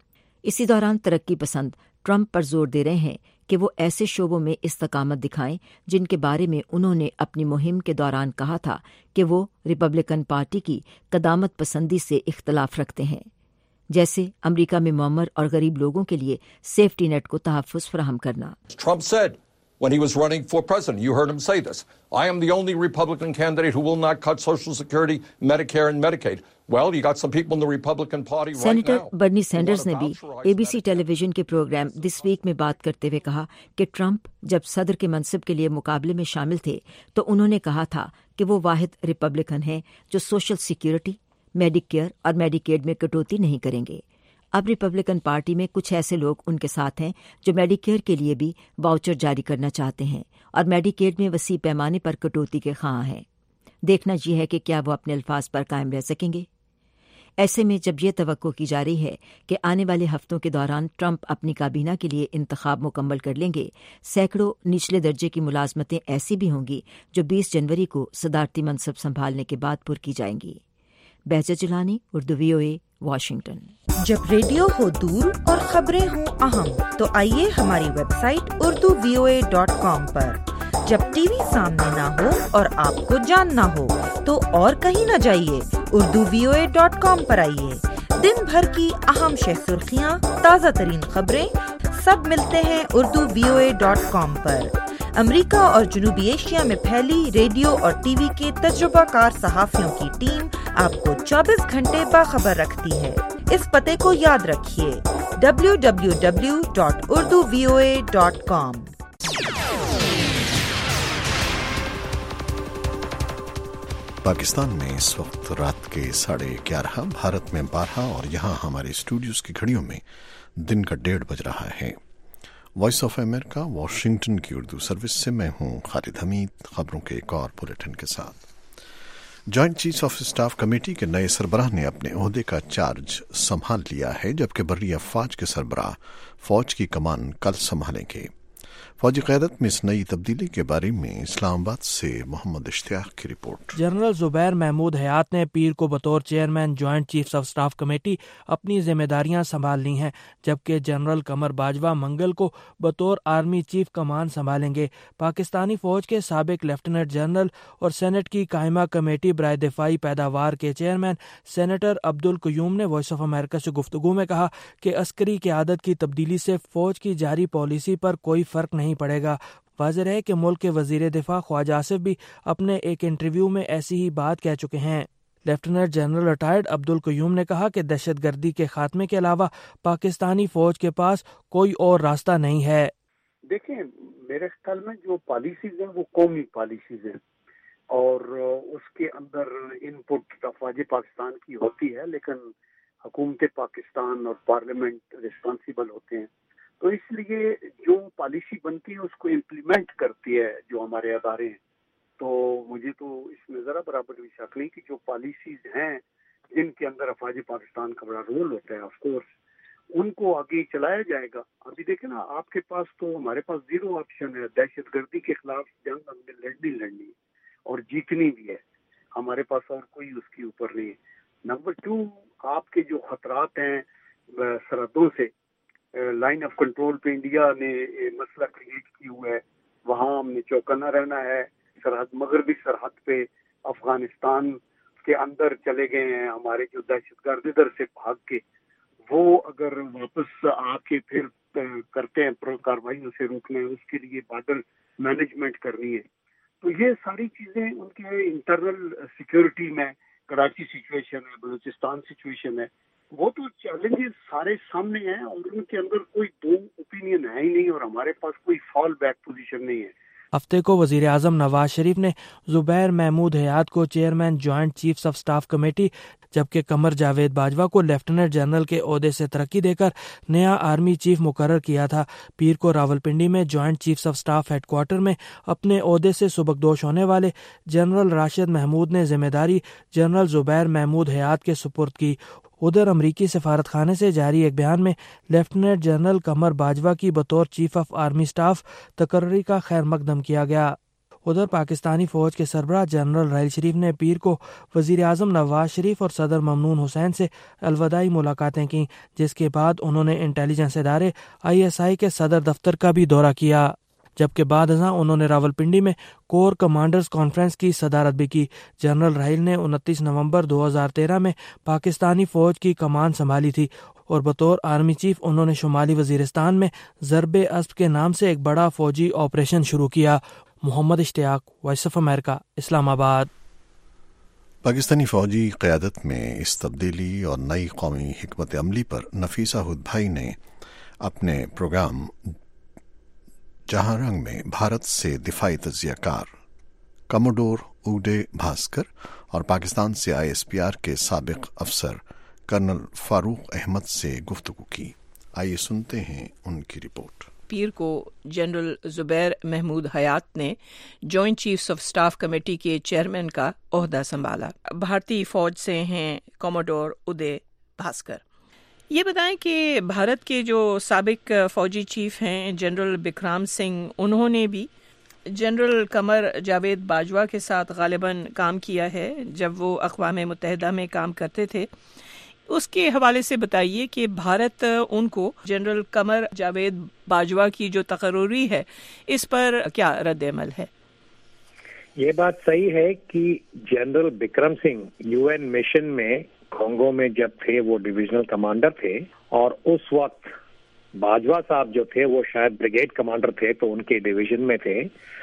اسی دوران ترقی پسند ٹرمپ پر زور دے رہے ہیں کہ وہ ایسے شعبوں میں استقامت دکھائیں جن کے بارے میں انہوں نے اپنی مہم کے دوران کہا تھا کہ وہ ریپبلکن پارٹی کی قدامت پسندی سے اختلاف رکھتے ہیں، جیسے امریکہ میں معمر اور غریب لوگوں کے لیے سیفٹی نیٹ کو تحفظ فراہم کرنا۔ Trump said when he was running for president, you heard him say this, I am the only Republican candidate who will not cut Social Security, Medicare and Medicaid. Well, you got some people in the Republican Party right now. Senator Bernie Sanders نے بھی A B C television ویژن کے programme this week میں بات کرتے ہوئے کہا کہ ٹرمپ جب صدر کے منصب کے لیے مقابلے میں شامل تھے تو انہوں نے کہا تھا کہ وہ واحد ریپبلکن ہیں جو سوشل سیکیورٹی، میڈیکیئر اور میڈیکیڈ میں کٹوتی نہیں کریں گے۔ اب ریپبلکن پارٹی میں کچھ ایسے لوگ ان کے ساتھ ہیں جو میڈیکیئر کے لیے بھی واؤچر جاری کرنا چاہتے ہیں اور میڈیکیڈ میں وسیع پیمانے پر کٹوتی کے خواہاں ہیں۔ دیکھنا یہ ہے کہ کیا وہ اپنے الفاظ پر قائم رہ سکیں گے۔ ایسے میں جب یہ توقع کی جا رہی ہے کہ آنے والے ہفتوں کے دوران ٹرمپ اپنی کابینہ کے لیے انتخاب مکمل کر لیں گے، سینکڑوں نچلے درجے کی ملازمتیں ایسی بھی ہوں گی جو بیس جنوری کو صدارتی منصب سنبھالنے کے بعد پر کی جائیں گی۔ Bahjat Jilani, Urdu V O A, Washington. جب ریڈیو ہو دور اور خبریں ہوں اہم تو آئیے ہماری website Urdu V O A dot com پر۔ جب ٹی وی سامنے نہ ہو اور آپ کو جاننا ہو تو اور کہیں نہ جائیے، Urdu V O A dot com پر آئیے۔ دن بھر کی اہم شہ سرخیاں، تازہ ترین خبریں سب ملتے ہیں Urdu V O A dot com پر۔ امریکہ اور جنوبی ایشیا میں پھیلی ریڈیو اور ٹی وی کے تجربہ کار صحافیوں کی ٹیم آپ کو چوبیس گھنٹے باخبر رکھتی ہے۔ اس پتے کو یاد رکھیے W W W dot Urdu V O A dot com. Pakistan میں اس وقت رات کے ساڑھے گیارہ، بھارت میں بارہ اور یہاں ہمارے اسٹوڈیوز کی گھڑیوں میں دن کا ڈیڑھ بج رہا ہے۔ وائس آف امریکہ واشنگٹن کی اردو سروس سے میں ہوں خالد حمید، خبروں کے ایک اور بلیٹن کے ساتھ۔ Joint chief of staff committee کے نئے سربراہ نے اپنے عہدے کا چارج سنبھال لیا ہے، جبکہ بری افواج کے سربراہ فوج کی کمان کل سنبھالیں گے۔ فوجی قیادت میں اس نئی تبدیلی کے بارے میں اسلام آباد سے محمد اشتیاق کی رپورٹ۔ جنرل زبیر محمود حیات نے پیر کو بطور chairman joint chief of staff committee اپنی ذمہ داریاں سنبھال لی ہیں، جبکہ جنرل قمر باجوہ منگل کو بطور آرمی چیف کمان سنبھالیں گے۔ پاکستانی فوج کے سابق لیفٹیننٹ جنرل اور سینٹ کی قائمہ کمیٹی برائے دفاعی پیداوار کے چیئرمین سینیٹر عبدالقیوم نے وائس آف امریکہ سے گفتگو میں کہا کہ عسکری قیادت کی تبدیلی سے فوج کی جاری پالیسی پر کوئی فرق نہیں پڑے گا۔ واضح ہے کہ ملک کے وزیر دفاع خواجہ آصف بھی اپنے ایک انٹرویو میں ایسی ہی بات کہہ چکے ہیں۔ لیفٹیننٹ جنرل ریٹائرڈ عبدالقیوم نے کہا کہ دہشت گردی کے خاتمے کے علاوہ پاکستانی فوج کے پاس کوئی اور راستہ نہیں ہے۔ دیکھیں، میرے خیال میں جو پالیسیز ہیں وہ قومی پالیسیز ہیں اور اس کے اندر ان پٹ افواج پاکستان کی ہوتی ہے، لیکن حکومت پاکستان اور پارلیمنٹ رسپانسیبل ہوتے ہیں، تو اس لیے جو پالیسی بنتی ہے اس کو امپلیمنٹ کرتی ہے جو ہمارے ادارے ہیں۔ تو مجھے تو اس میں ذرا برابر بھی شک نہیں کہ جو پالیسیز ہیں جن کے اندر افواج پاکستان کا بڑا رول ہوتا ہے، آف کورس ان کو آگے چلایا جائے گا۔ ابھی دیکھیں نا، آپ کے پاس تو ہمارے پاس زیرو آپشن ہے، دہشت گردی کے خلاف جنگ ہم نے لڑنی لڑنی اور جیتنی بھی ہے، ہمارے پاس اور کوئی اس کے اوپر نہیں ہے۔ نمبر ٹو، آپ کے جو خطرات ہیں سرحدوں سے، لائن آف کنٹرول پہ انڈیا نے مسئلہ کریٹ کی ہوا ہے، وہاں ہم نے چوکنا رہنا ہے۔ سرحد مغربی سرحد پہ افغانستان کے اندر چلے گئے ہیں ہمارے جو دہشت گرد ادھر سے بھاگ کے، وہ اگر واپس آ کے پھر کرتے ہیں کارروائیوں سے روکنے، اس کے لیے بارڈر مینجمنٹ کرنی ہے۔ تو یہ ساری چیزیں ان کے انٹرنل سیکیورٹی میں، کراچی سچویشن ہے، بلوچستان سچویشن ہے، وہ تو چیلنجز سارے سامنے ہیں اور ان کے اندر کوئی دو اوپینین ہے ہی نہیں اور ہمارے پاس کوئی فال بیک پوزیشن نہیں ہے۔ ہفتے کو وزیر اعظم نواز شریف نے زبیر محمود حیات کو chairman joint chief of staff committee جبکہ قمر جاوید باجوہ کو لیفٹیننٹ جنرل کے عہدے سے ترقی دے کر نیا آرمی چیف مقرر کیا تھا۔ پیر کو راولپنڈی میں joint chief of staff headquarter میں اپنے عہدے سے سبکدوش ہونے والے جنرل راشد محمود نے ذمہ داری جنرل زبیر محمود حیات کے سپرد کی۔ ادھر امریکی سفارت خانے سے جاری ایک بیان میں لیفٹیننٹ جنرل قمر باجوہ کی بطور چیف آف آرمی سٹاف تقرری کا خیر مقدم کیا گیا۔ ادھر پاکستانی فوج کے سربراہ جنرل راحیل شریف نے پیر کو وزیر اعظم نواز شریف اور صدر ممنون حسین سے الوداعی ملاقاتیں کیں، جس کے بعد انہوں نے انٹیلیجنس ادارے آئی ایس آئی کے صدر دفتر کا بھی دورہ کیا، جبکہ بعد ازاں انہوں نے راولپنڈی میں کور کمانڈرز کانفرنس کی صدارت بھی کی۔ جنرل راحیل نے انتیس نومبر دو ہزار تیرہ میں پاکستانی فوج کی کمان سنبھالی تھی اور بطور آرمی چیف انہوں نے شمالی وزیرستان میں ضرب اسب کے نام سے ایک بڑا فوجی آپریشن شروع کیا۔ محمد اشتیاق، وائس آف امریکہ، اسلام آباد۔ پاکستانی فوجی قیادت میں اس تبدیلی اور نئی قومی حکمت عملی پر نفیسہ ہد بھائی نے اپنے پروگرام جہاں رنگ میں بھارت سے دفاعی تجزیہ کار کموڈور اودے بھاسکر اور پاکستان سے آئی ایس پی آر کے سابق افسر کرنل فاروق احمد سے گفتگو کی۔ آئیے سنتے ہیں ان کی رپورٹ۔ پیر کو جنرل زبیر محمود حیات نے joint chiefs of staff committee کے چیئرمین کا عہدہ سنبھالا۔ بھارتی فوج سے ہیں کموڈور اودے بھاسکر۔ یہ بتائیں کہ بھارت کے جو سابق فوجی چیف ہیں جنرل بکرام سنگھ، انہوں نے بھی جنرل قمر جاوید باجوہ کے ساتھ غالباً کام کیا ہے جب وہ اقوام متحدہ میں کام کرتے تھے۔ اس کے حوالے سے بتائیے کہ بھارت ان کو جنرل قمر جاوید باجوہ کی جو تقرری ہے اس پر کیا رد عمل ہے؟ یہ بات صحیح ہے کہ general Bikram Singh U N mission میں کانگو میں جب تھے وہ ڈویژنل کمانڈر تھے، اور اس وقت बाजवा साहब जो थे वो शायद ब्रिगेड कमांडर थे, तो उनके डिवीजन में थे।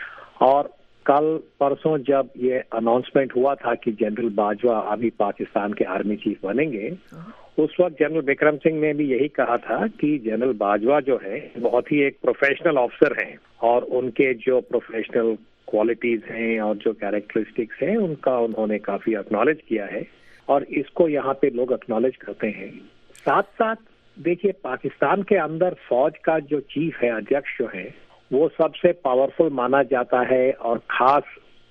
और कल परसों जब ये अनाउंसमेंट हुआ था कि जनरल बाजवा अभी पाकिस्तान के आर्मी चीफ बनेंगे, उस वक्त जनरल बिक्रम सिंह ने भी यही कहा था कि जनरल बाजवा जो है बहुत ही एक प्रोफेशनल ऑफिसर हैं और उनके जो प्रोफेशनल क्वालिटीज हैं और जो कैरेक्टरिस्टिक्स हैं उनका उन्होंने काफी एक्नॉलेज किया है और इसको यहाँ पे लोग एक्नॉलेज करते हैं। साथ साथ देखिए, पाकिस्तान के अंदर फौज का जो चीफ है, अध्यक्ष जो है, वो सबसे पावरफुल माना जाता है और खास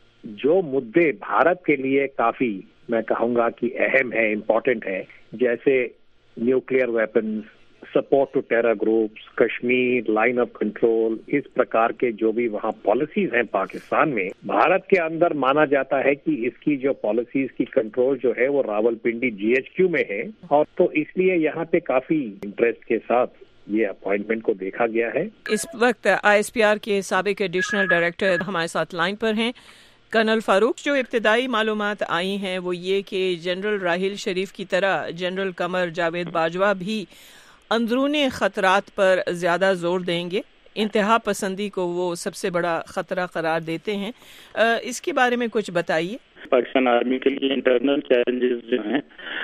जो मुद्दे भारत के लिए काफी, मैं कहूँगा कि अहम है, इम्पोर्टेंट है, जैसे nuclear weapons, support to terror groups, Kashmir, line of control, इस प्रकार के जो भी वहाँ पॉलिसीज हैं पाकिस्तान में, भारत के अंदर माना जाता है कि इसकी जो पॉलिसीज की कंट्रोल जो है वो रावलपिंडी जीएचक्यू में है। और तो इसलिए यहाँ पे काफी इंटरेस्ट के साथ ये अपॉइंटमेंट को देखा गया है। इस वक्त आईएसपीआर के साबिक एडिशनल डायरेक्टर हमारे साथ लाइन पर हैं, कर्नल फारूक। जो इब्तदाई मालूमात आई हैं वो ये कि जनरल राहिल शरीफ की तरह जनरल कमर जावेद बाजवा भी अंदरूनी खतरात पर ज़्यादा जोर देंगे, इंतहा पसंदी को वो सबसे बड़ा खतरा करार देते हैं। इसके बारे में कुछ बताइए। पाकिस्तान आर्मी के लिए इंटरनल चैलेंजेस जो हैं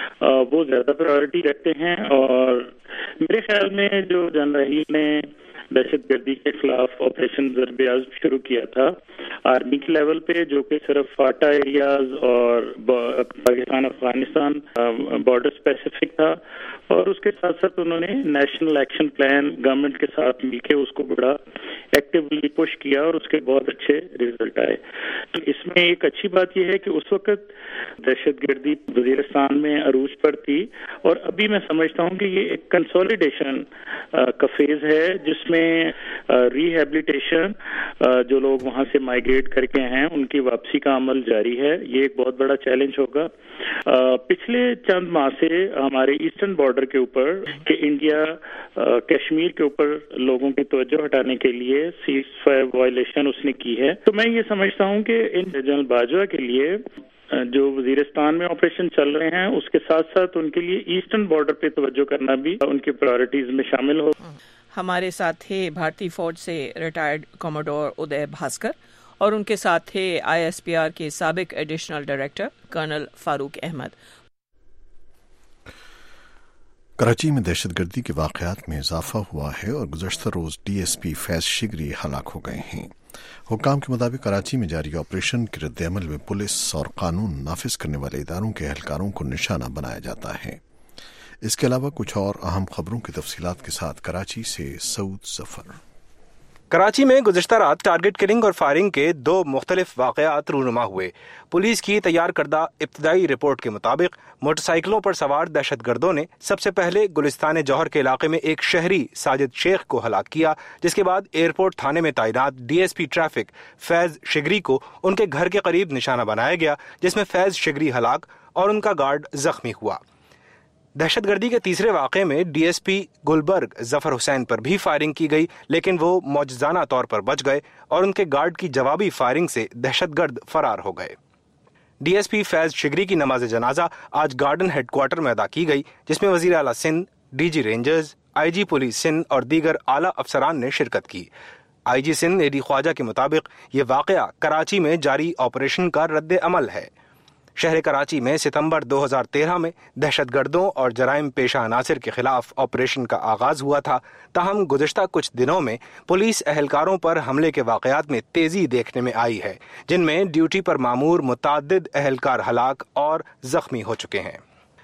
वो ज़्यादा प्रायोरिटी रखते हैं और मेरे ख्याल में जो जनरल राहिल ने दहशतगर्दी के खिलाफ ऑपरेशन ज़रबे आज़म शुरू किया था आर्मी के लेवल पे, जो कि सिर्फ फाटा एरियाज और पाकिस्तान अफगानिस्तान बॉर्डर स्पेसिफिक था, और उसके साथ साथ उन्होंने नेशनल एक्शन प्लान गवर्नमेंट के साथ मिलकर उसको बड़ा एक्टिवली पुश किया और उसके बहुत अच्छे रिजल्ट आए। तो इसमें एक अच्छी बात यह है कि उस वक्त दहशतगर्दी वजीरिस्तान में अरूज पर थी और अभी मैं समझता हूँ कि ये एक कंसोलिडेशन का फेज है जिसमें रिहेबिलिटेशन, जो लोग वहाँ से माइग्रेट करके हैं उनकी वापसी का अमल जारी है। ये एक बहुत बड़ा चैलेंज होगा। पिछले चंद माह से हमारे ईस्टर्न बॉर्डर के ऊपर कि इंडिया कश्मीर के ऊपर लोगों की तवज्जो हटाने के लिए सीज फायर वायलेशन उसने की है। तो मैं ये समझता हूँ कि इन जनरल बाजवा के लिए जो वजीरिस्तान में ऑपरेशन चल रहे हैं उसके साथ साथ उनके लिए ईस्टर्न बॉर्डर पे तवज्जो करना भी उनकी प्रायोरिटीज में शामिल हो। हमारे साथ थे भारतीय फौज से रिटायर्ड कमोडोर उदय भास्कर और उनके साथ थे आईएसपीआर के साबिक additional director colonel Farooq Ahmad. Karachi में दहशतगर्दी के वाक़यात में इजाफा हुआ है और गुज़श्ता रोज़ डीएसपी फैज शिगरी हलाक हो गए हैं। हुक्काम के मुताबिक कराची में जारी ऑपरेशन के रद्द-ए-अमल में पुलिस और कानून नाफिज करने वाले इदारों के एहलकारों को निशाना बनाया जाता है। इसके अलावा कुछ और अहम खबरों की तफसीलात के साथ कराची से सऊद जफर। कराची में गुज़श्ता रात टारगेट किलिंग और फायरिंग के दो मुख्तलिफ वाक़यात रूनुमा हुए। पुलिस की तैयार करदा इब्तदाई रिपोर्ट के मुताबिक मोटरसाइकिलों पर सवार दहशतगर्दों ने सबसे पहले गुलिस्तान जौहर के इलाके में एक शहरी साजिद शेख को हलाक किया, जिसके बाद एयरपोर्ट थाने में तैनात डीएसपी ट्रैफिक फैज शिगरी को उनके घर के करीब निशाना बनाया गया, जिसमें फैज शिगरी हलाक और उनका गार्ड जख्मी हुआ। दहशतगर्दी के तीसरे वाक़े में डीएसपी गुलबर्ग जफर हुसैन पर भी फायरिंग की गई, लेकिन वो मौजज़ाना तौर पर बच गए और उनके गार्ड की जवाबी फायरिंग से दहशतगर्द फरार हो गए। डीएसपी फैज शिगरी की नमाज जनाजा आज गार्डन हेडक्वार्टर में अदा की गई, जिसमें वज़ीर आला Sindh, DG rangers, IG police Sindh और दीगर आला अफसरान ने शिरकत की। आईजी सिंध एडी ख्वाजा के मुताबिक ये वाक़या कराची में जारी ऑपरेशन का रद्द अमल है। शहर कराची में सितंबर दो हज़ार तेरह में दहशतगर्दों और जराइम पेशा अनासिर के खिलाफ ऑपरेशन का आगाज हुआ था। ताहम गुज़श्ता कुछ दिनों में पुलिस एहलकारों पर हमले के वाक़यात में तेजी देखने में आई है, जिनमें ड्यूटी पर मामूर मुताद्दिद एहलकार हलाक और जख्मी हो चुके हैं।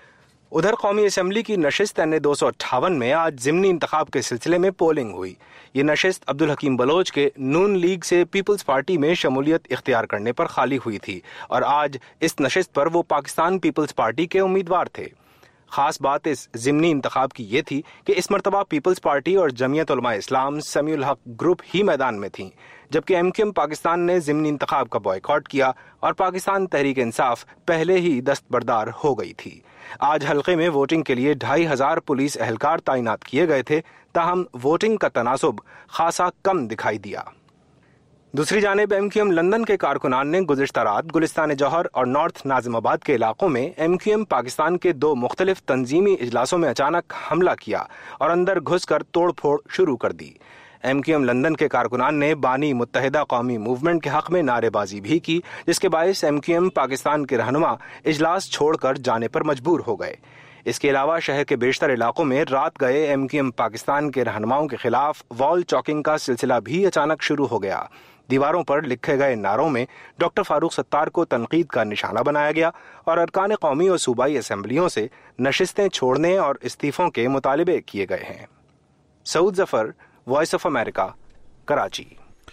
उधर कौमी असम्बली की नशिस्त एन ए दो सौ अट्ठावन में आज ज़िमनी इंतखाब के सिलसिले में पोलिंग हुई। ये नशिस्त अब्दुल हकीम बलोच के नून लीग से पीपल्स पार्टी में शमूलियत इख्तियार करने पर खाली हुई थी और आज इस नशिस्त पर वो पाकिस्तान पीपल्स पार्टी के उम्मीदवार थे। खास बात इस ज़िमनी इंतखाब की ये थी कि इस मरतबा पीपल्स पार्टी और जमीयत उलमा इस्लाम समीउल हक ग्रुप ही मैदान में थीं, जबकि एमक्यूएम पाकिस्तान ने ज़िमनी इंतखाब का बॉयकॉट किया और पाकिस्तान तहरीक इंसाफ पहले ही दस्तबरदार हो गई थी। आज हल्के में वोटिंग के लिए ढाई हजार पुलिस एहलकार तैनात किए गए थे, ताहम वोटिंग का तनासुब खासा कम दिखाई दिया। دوسری جانب ایم کیو ایم لندن کے کارکنان نے گزشتہ رات گلستان جوہر اور نارتھ ناظم آباد کے علاقوں میں ایم کیو ایم پاکستان کے دو مختلف تنظیمی اجلاسوں میں اچانک حملہ کیا اور اندر گھس کر توڑ پھوڑ شروع کر دی۔ ایم کیو ایم لندن کے کارکنان نے بانی متحدہ قومی موومنٹ کے حق میں نعرے بازی بھی کی، جس کے باعث ایم کیو ایم پاکستان کے رہنما اجلاس چھوڑ کر جانے پر مجبور ہو گئے۔ اس کے علاوہ شہر کے بیشتر علاقوں میں رات گئے ایم کیو ایم پاکستان کے رہنماؤں کے خلاف وال چاکنگ کا سلسلہ بھی اچانک شروع ہو گیا۔ دیواروں پر لکھے گئے نعروں میں ڈاکٹر فاروق ستار کو تنقید کا نشانہ بنایا گیا اور ارکان قومی اور صوبائی اسمبلیوں سے نشستیں چھوڑنے اور استعفوں کے مطالبے کیے گئے ہیں۔ Saud Zafar, voice of America, Karachi.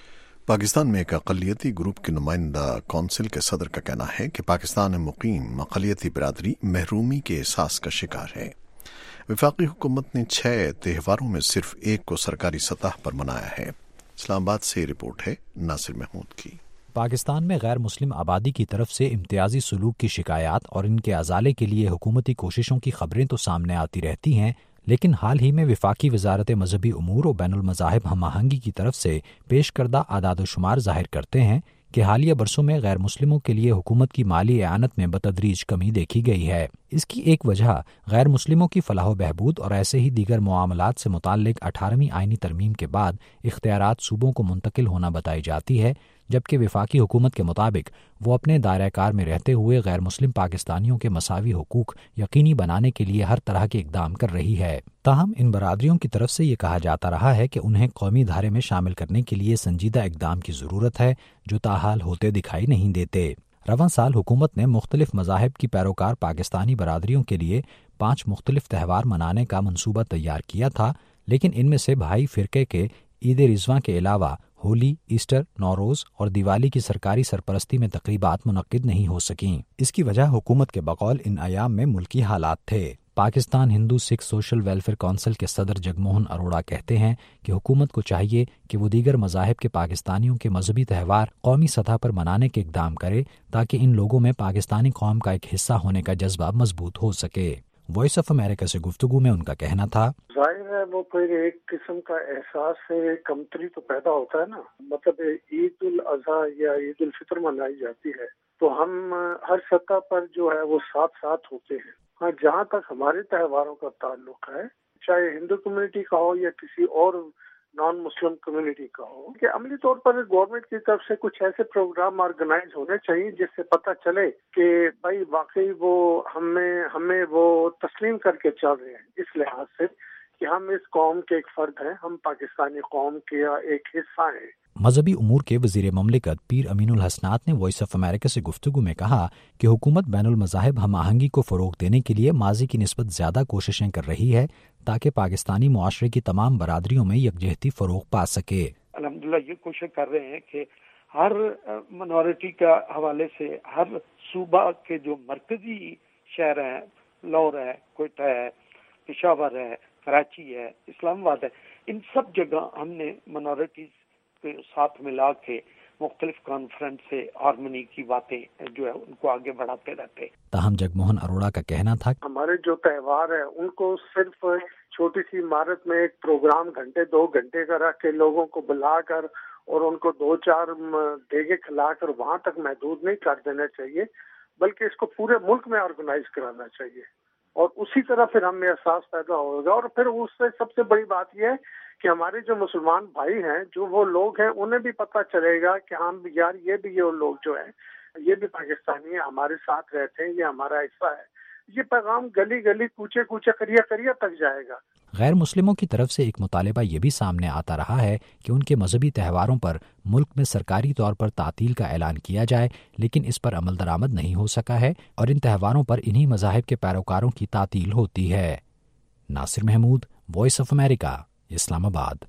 Pakistan میں ایک اقلیتی گروپ کے نمائندہ کونسل کے صدر کا کہنا ہے کہ پاکستان میں مقیم اقلیتی برادری محرومی کے احساس کا شکار ہے۔ وفاقی حکومت نے چھ تہواروں میں صرف ایک کو سرکاری سطح پر منایا ہے۔ اسلام آباد سے رپورٹ ہے ناصر محمود کی۔ پاکستان میں غیر مسلم آبادی کی طرف سے امتیازی سلوک کی شکایات اور ان کے ازالے کے لیے حکومتی کوششوں کی خبریں تو سامنے آتی رہتی ہیں، لیکن حال ہی میں وفاقی وزارت مذہبی امور و بین المذاہب ہم آہنگی کی طرف سے پیش کردہ اعداد و شمار ظاہر کرتے ہیں کہ حالیہ برسوں میں غیر مسلموں کے لیے حکومت کی مالی اعانت میں بتدریج کمی دیکھی گئی ہے۔ اس کی ایک وجہ غیر مسلموں کی فلاح و بہبود اور ایسے ہی دیگر معاملات سے متعلق اٹھارہویں آئینی ترمیم کے بعد اختیارات صوبوں کو منتقل ہونا بتائی جاتی ہے، جبکہ وفاقی حکومت کے مطابق وہ اپنے دائرہ کار میں رہتے ہوئے غیر مسلم پاکستانیوں کے مساوی حقوق یقینی بنانے کے لیے ہر طرح کے اقدام کر رہی ہے۔ تاہم ان برادریوں کی طرف سے یہ کہا جاتا رہا ہے کہ انہیں قومی دھارے میں شامل کرنے کے لیے سنجیدہ اقدام کی ضرورت ہے، جو تاحال ہوتے دکھائی نہیں دیتے۔ رواں سال حکومت نے مختلف مذاہب کی پیروکار پاکستانی برادریوں کے لیے پانچ مختلف تہوار منانے کا منصوبہ تیار کیا تھا، لیکن ان میں سے بھائی فرقے کے عید رضواں کے علاوہ ہولی، ایسٹر، نوروز اور دیوالی کی سرکاری سرپرستی میں تقریبات منعقد نہیں ہو سکیں۔ اس کی وجہ حکومت کے بقول ان ایام میں ملکی حالات تھے۔ Pakistan Hindu Sikh social welfare council کے صدر جگموہن اروڑا کہتے ہیں کہ حکومت کو چاہیے کہ وہ دیگر مذاہب کے پاکستانیوں کے مذہبی تہوار قومی سطح پر منانے کے اقدام کرے تاکہ ان لوگوں میں پاکستانی قوم کا ایک حصہ ہونے کا جذبہ مضبوط ہو سکے۔ وائس آف امریکہ سے گفتگو میں ان کا کہنا تھا، ظاہر ہے وہ پھر ایک قسم کا احساس سے کمتری تو پیدا ہوتا ہے نا، مطلب عید الاضحیٰ یا عید الفطر منائی جاتی ہے تو ہم ہر سطح پر جو ہے وہ ساتھ ساتھ ہوتے ہیں۔ ہاں، جہاں تک ہمارے تہواروں کا تعلق ہے، چاہے ہندو کمیونٹی کا ہو یا کسی اور نان مسلم کمیونٹی کا ہو، کہ عملی طور پر گورنمنٹ کی طرف سے کچھ ایسے پروگرام آرگنائز ہونے چاہیے جس سے پتہ چلے کہ بھائی واقعی وہ ہمیں ہمیں وہ تسلیم کر کے چل رہے ہیں، اس لحاظ سے کہ ہم اس قوم کے ایک فرد ہیں، ہم پاکستانی قوم کا ایک حصہ ہیں۔ مذہبی امور کے وزیر مملکت پیر امین الحسنات نے وائس آف امریکہ سے گفتگو میں کہا کہ حکومت بین المذاہب ہم آہنگی کو فروغ دینے کے لیے ماضی کی نسبت زیادہ کوششیں کر رہی ہے تاکہ پاکستانی معاشرے کی تمام برادریوں میں یکجہتی فروغ پا سکے۔ الحمدللہ یہ کوشش کر رہے ہیں کہ ہر منورٹی کا حوالے سے ہر صوبہ کے جو مرکزی شہر ہیں، لاہور ہے، کوئٹہ ہے، پشاور ہے، کراچی ہے، اسلام آباد ہے، ان سب جگہ ہم نے منورٹیز کے ساتھ ملا کے مختلف کانفرنس سے ہارمونی کی باتیں جو ہے ان کو آگے بڑھاتے رہتے۔ تاہم جگموہن اروڑا کا کہنا تھا، ہمارے جو تہوار ہیں ان کو صرف چھوٹی سی عمارت میں ایک پروگرام گھنٹے دو گھنٹے کا رکھ کے لوگوں کو بلا کر اور ان کو دو چار دیگے کھلا کر وہاں تک محدود نہیں کر دینا چاہیے، بلکہ اس کو پورے ملک میں آرگنائز کرانا چاہیے، اور اسی طرح پھر ہمیں احساس پیدا ہوگا۔ اور پھر اس سے سب سے بڑی بات یہ ہے کہ ہمارے جو مسلمان بھائی ہیں، جو وہ لوگ ہیں، انہیں بھی پتہ چلے گا کہ ہم یار یہ بھی یہ لوگ جو ہیں یہ بھی پاکستانی ہیں، ہمارے ساتھ رہتے ہیں، یہ ہمارا حصہ ہے۔ یہ پیغام گلی گلی کوچے کوچے قریہ قریہ تک جائے گا۔ غیر مسلموں کی طرف سے ایک مطالبہ یہ بھی سامنے آتا رہا ہے کہ ان کے مذہبی تہواروں پر ملک میں سرکاری طور پر تعطیل کا اعلان کیا جائے، لیکن اس پر عمل درآمد نہیں ہو سکا ہے اور ان تہواروں پر انہی مذاہب کے پیروکاروں کی تعطیل ہوتی ہے۔ Nasir Mahmood, voice of America, Islamabad.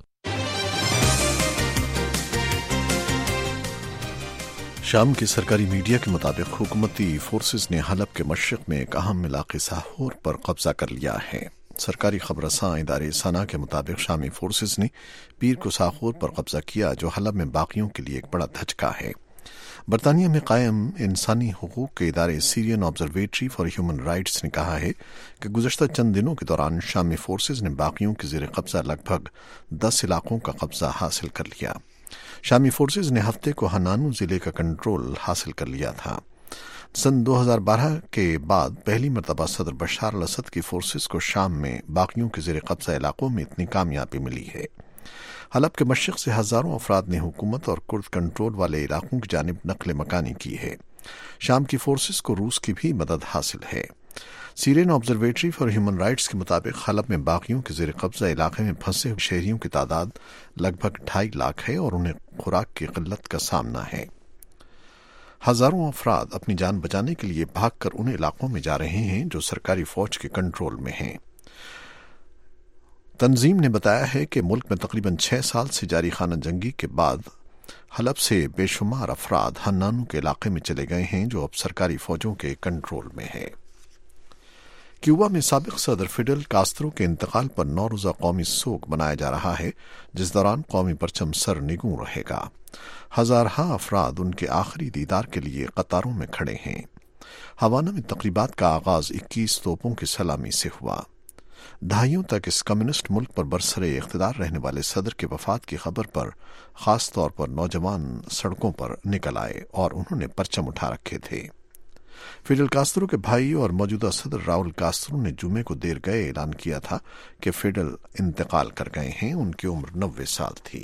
شام کی سرکاری میڈیا کے مطابق حکومتی فورسز نے حلب کے مشرق میں ایک اہم علاقے ساحور پر قبضہ کر لیا ہے۔ سرکاری خبر رساں ادارے سنا کے مطابق شامی فورسز نے پیر کو ساحور پر قبضہ کیا، جو حلب میں باغیوں کے لیے ایک بڑا دھچکا ہے۔ برطانیہ میں قائم انسانی حقوق کے ادارے Syrian Observatory for Human Rights نے کہا ہے کہ گزشتہ چند دنوں کے دوران شامی فورسز نے باغیوں کے زیر قبضہ لگ بھگ دس علاقوں کا قبضہ حاصل کر لیا۔ شامی فورسز نے ہفتے کو ہنانو ضلع کا کنٹرول حاصل کر لیا تھا۔ سن دو ہزار بارہ کے بعد پہلی مرتبہ صدر بشار الاسد کی فورسز کو شام میں باغیوں کے زیر قبضہ علاقوں میں اتنی کامیابی ملی ہے۔ حلب کے مشرق سے ہزاروں افراد نے حکومت اور کرد کنٹرول والے علاقوں کی جانب نقل مکانی کی ہے۔ شام کی فورسز کو روس کی بھی مدد حاصل ہے۔ Syrian Observatory for Human Rights کے مطابق حلب میں باغیوں کے زیر قبضہ علاقے میں پھنسے ہوئے شہریوں کی تعداد لگ بھگ ڈھائی لاکھ ہے اور انہیں خوراک کی قلت کا سامنا ہے۔ ہزاروں افراد اپنی جان بچانے کے لیے بھاگ کر ان علاقوں میں جا رہے ہیں جو سرکاری فوج کے کنٹرول میں ہیں۔ تنظیم نے بتایا ہے کہ ملک میں تقریباً چھ سال سے جاری خانہ جنگی کے بعد حلب سے بے شمار افراد ہنانو کے علاقے میں چلے گئے ہیں جو اب سرکاری فوجوں کے کنٹرول میں ہے۔ کیوبا میں سابق صدر فیڈل کاسترو کے انتقال پر نو روزہ قومی سوگ منایا جا رہا ہے، جس دوران قومی پرچم سر نگوں رہے گا۔ ہزارہ افراد ان کے آخری دیدار کے لیے قطاروں میں کھڑے ہیں۔ ہوانا میں تقریبات کا آغاز اکیس توپوں کی سلامی سے ہوا۔ دہائیوں تک اس کمیونسٹ ملک پر برسر اقتدار رہنے والے صدر کے وفات کی خبر پر خاص طور پر نوجوان سڑکوں پر نکل آئے اور انہوں نے پرچم اٹھا رکھے تھے۔ فیڈل کاسترو کے بھائی اور موجودہ صدر راؤل کاسترو نے جمعے کو دیر گئے اعلان کیا تھا کہ فیڈل انتقال کر گئے ہیں۔ ان کی عمر نوے سال تھی۔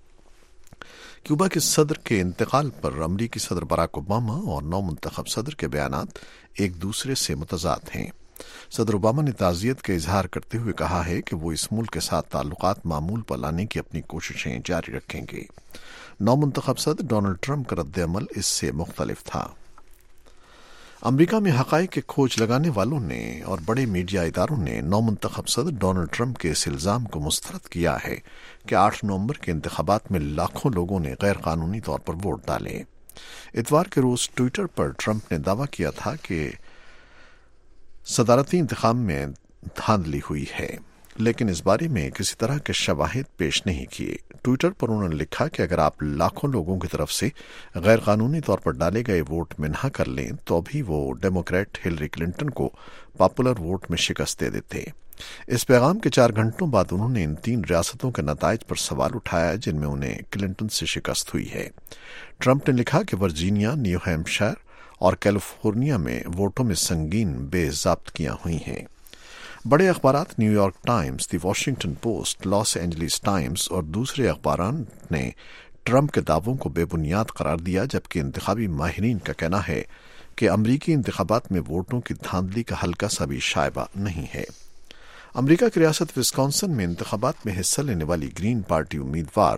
کیوبا کے صدر کے انتقال پر امریکی صدر براک اوباما اور نو منتخب صدر کے بیانات ایک دوسرے سے متضاد ہیں۔ صدر اوباما نے تعزیت کا اظہار کرتے ہوئے کہا ہے کہ وہ اس ملک کے ساتھ تعلقات معمول پر لانے کی اپنی کوششیں جاری رکھیں گے۔ نو منتخب صدر ڈونلڈ ٹرمپ کا رد عمل اس سے مختلف تھا۔ امریکہ میں حقائق کے کھوج لگانے والوں نے اور بڑے میڈیا اداروں نے نو منتخب صدر ڈونلڈ ٹرمپ کے اس الزام کو مسترد کیا ہے کہ آٹھ نومبر کے انتخابات میں لاکھوں لوگوں نے غیر قانونی طور پر ووٹ ڈالے۔ اتوار کے روز ٹویٹر پر ٹرمپ نے دعویٰ کیا تھا کہ صدارتی انتخاب میں دھاندلی ہوئی ہے، لیکن اس بارے میں کسی طرح کے شواہد پیش نہیں کیے۔ ٹویٹر پر انہوں نے لکھا کہ اگر آپ لاکھوں لوگوں کی طرف سے غیر قانونی طور پر ڈالے گئے ووٹ منع کر لیں تو بھی وہ ڈیموکریٹ ہلری کلنٹن کو پاپولر ووٹ میں شکست دے دیتے۔ اس پیغام کے چار گھنٹوں بعد انہوں نے ان تین ریاستوں کے نتائج پر سوال اٹھایا جن میں انہیں کلنٹن سے شکست ہوئی ہے۔ ٹرمپ نے لکھا کہ ورجینیا، نیو ہیمپشائر اور کیلیفورنیا میں ووٹوں میں سنگین بے ضابطگیاں ہوئی ہیں۔ بڑے اخبارات New York Times, the Washington Post, Los Angeles Times اور دوسرے اخبارات نے ٹرمپ کے دعووں کو بے بنیاد قرار دیا، جبکہ انتخابی ماہرین کا کہنا ہے کہ امریکی انتخابات میں ووٹوں کی دھاندلی کا ہلکا سا بھی شائبہ نہیں ہے۔ امریکہ کی ریاست وسکانسن میں انتخابات میں حصہ لینے والی گرین پارٹی امیدوار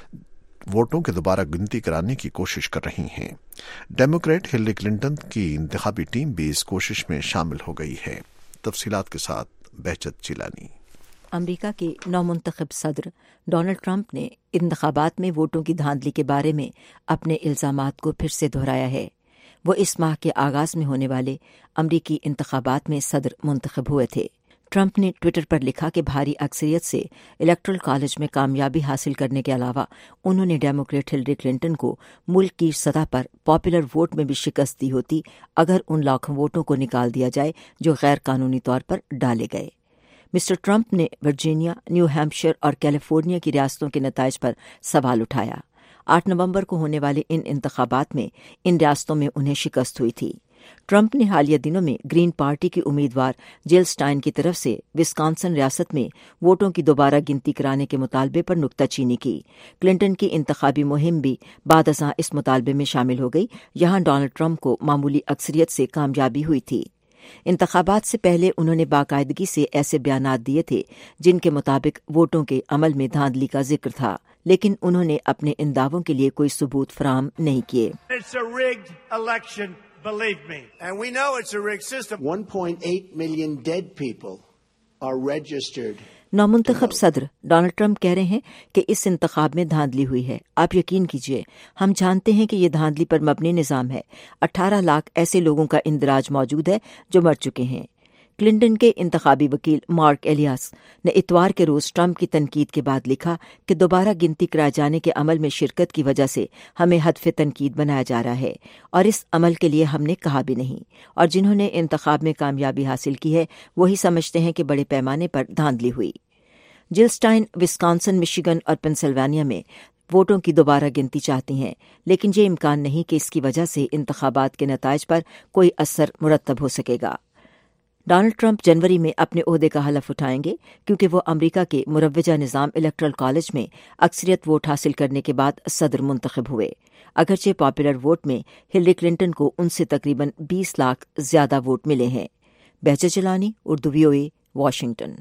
ووٹوں کے دوبارہ گنتی کرانے کی کوشش کر رہی ہیں۔ ڈیموکریٹ ہلری کلنٹن کی انتخابی ٹیم بھی اس کوشش میں شامل ہو گئی ہے۔ تفصیلات کے ساتھ بہجت چیلانی۔ امریکہ کے نو منتخب صدر ڈونلڈ ٹرمپ نے انتخابات میں ووٹوں کی دھاندلی کے بارے میں اپنے الزامات کو پھر سے دہرایا ہے۔ وہ اس ماہ کے آغاز میں ہونے والے امریکی انتخابات میں صدر منتخب ہوئے تھے۔ ٹرمپ نے ٹویٹر پر لکھا کہ بھاری اکثریت سے الیکٹرل کالج میں کامیابی حاصل کرنے کے علاوہ انہوں نے ڈیموکریٹ ہلری کلنٹن کو ملک کی سطح پر پاپولر ووٹ میں بھی شکست دی ہوتی اگر ان لاکھوں ووٹوں کو نکال دیا جائے جو غیر قانونی طور پر ڈالے گئے۔ مسٹر ٹرمپ نے ورجینیا، نیو ہیمپشائر اور کیلیفورنیا کی ریاستوں کے نتائج پر سوال اٹھایا۔ آٹھ نومبر کو ہونے والے ان انتخابات میں ان ریاستوں میں انہیں شکست ہوئی تھی۔ ٹرمپ نے حالیہ دنوں میں گرین پارٹی کی امیدوار جل اسٹائن کی طرف سے وسکانسن ریاست میں ووٹوں کی دوبارہ گنتی کرانے کے مطالبے پر نکتہ چینی کی۔ کلنٹن کی انتخابی مہم بھی بعد ازاں اس مطالبے میں شامل ہو گئی، جہاں ڈونلڈ ٹرمپ کو معمولی اکثریت سے کامیابی ہوئی تھی۔ انتخابات سے پہلے انہوں نے باقاعدگی سے ایسے بیانات دیے تھے جن کے مطابق ووٹوں کے عمل میں دھاندلی کا ذکر تھا، لیکن انہوں نے اپنے ان دعووں کے لیے کوئی ثبوت فراہم نہیں کیے۔ Believe me. And we know it's a rigged system. one point eight million dead people are registered. نومنتخب صدر ڈونلڈ ٹرمپ کہہ رہے ہیں کہ اس انتخاب میں دھاندلی ہوئی ہے۔ آپ یقین کیجئے، ہم جانتے ہیں کہ یہ دھاندلی پر مبنی نظام ہے۔ اٹھارہ لاکھ ایسے لوگوں کا اندراج موجود ہے جو مر چکے ہیں۔ کلنٹن کے انتخابی وکیل مارک ایلیاس نے اتوار کے روز ٹرمپ کی تنقید کے بعد لکھا کہ دوبارہ گنتی کرائے جانے کے عمل میں شرکت کی وجہ سے ہمیں ہدف تنقید بنایا جا رہا ہے اور اس عمل کے لیے ہم نے کہا بھی نہیں، اور جنہوں نے انتخاب میں کامیابی حاصل کی ہے وہی سمجھتے ہیں کہ بڑے پیمانے پر دھاندلی ہوئی۔ جل اسٹائن وسکانسن، مشیگن اور پنسلوانیا میں ووٹوں کی دوبارہ گنتی چاہتی ہیں، لیکن یہ امکان نہیں کہ اس کی وجہ سے انتخابات کے نتائج پر کوئی اثر مرتب ہو سکے گا۔ ڈونلڈ ٹرمپ جنوری میں اپنے عہدے کا حلف اٹھائیں گے کیونکہ وہ امریکہ کے مروجہ نظام الیکٹرل کالج میں اکثریت ووٹ حاصل کرنے کے بعد صدر منتخب ہوئے، اگرچہ پاپولر ووٹ میں ہلری کلنٹن کو ان سے تقریباً بیس لاکھ زیادہ ووٹ ملے ہیں۔ Bahjat Jilani, Urdu V O A, Washington.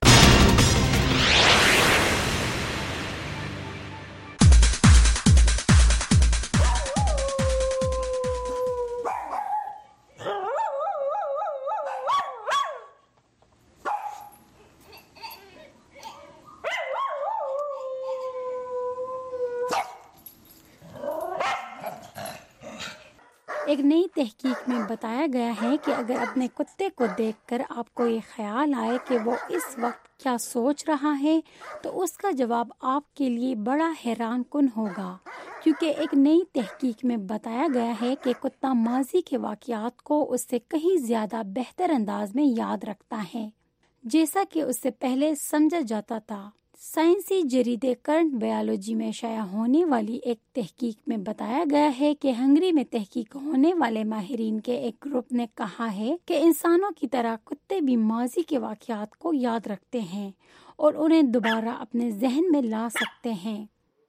ایک نئی تحقیق میں بتایا گیا ہے کہ اگر اپنے کتے کو دیکھ کر آپ کو یہ خیال آئے کہ وہ اس وقت کیا سوچ رہا ہے تو اس کا جواب آپ کے لیے بڑا حیران کن ہوگا، کیونکہ ایک نئی تحقیق میں بتایا گیا ہے کہ کتا ماضی کے واقعات کو اس سے کہیں زیادہ بہتر انداز میں یاد رکھتا ہے جیسا کہ اس سے پہلے سمجھا جاتا تھا۔ سائنسی جریدے کرنٹ بایولوجی میں شائع ہونے والی ایک تحقیق میں بتایا گیا ہے کہ ہنگری میں تحقیق ہونے والے ماہرین کے ایک گروپ نے کہا ہے کہ انسانوں کی طرح کتے بھی ماضی کے واقعات کو یاد رکھتے ہیں اور انہیں دوبارہ اپنے ذہن میں لا سکتے ہیں۔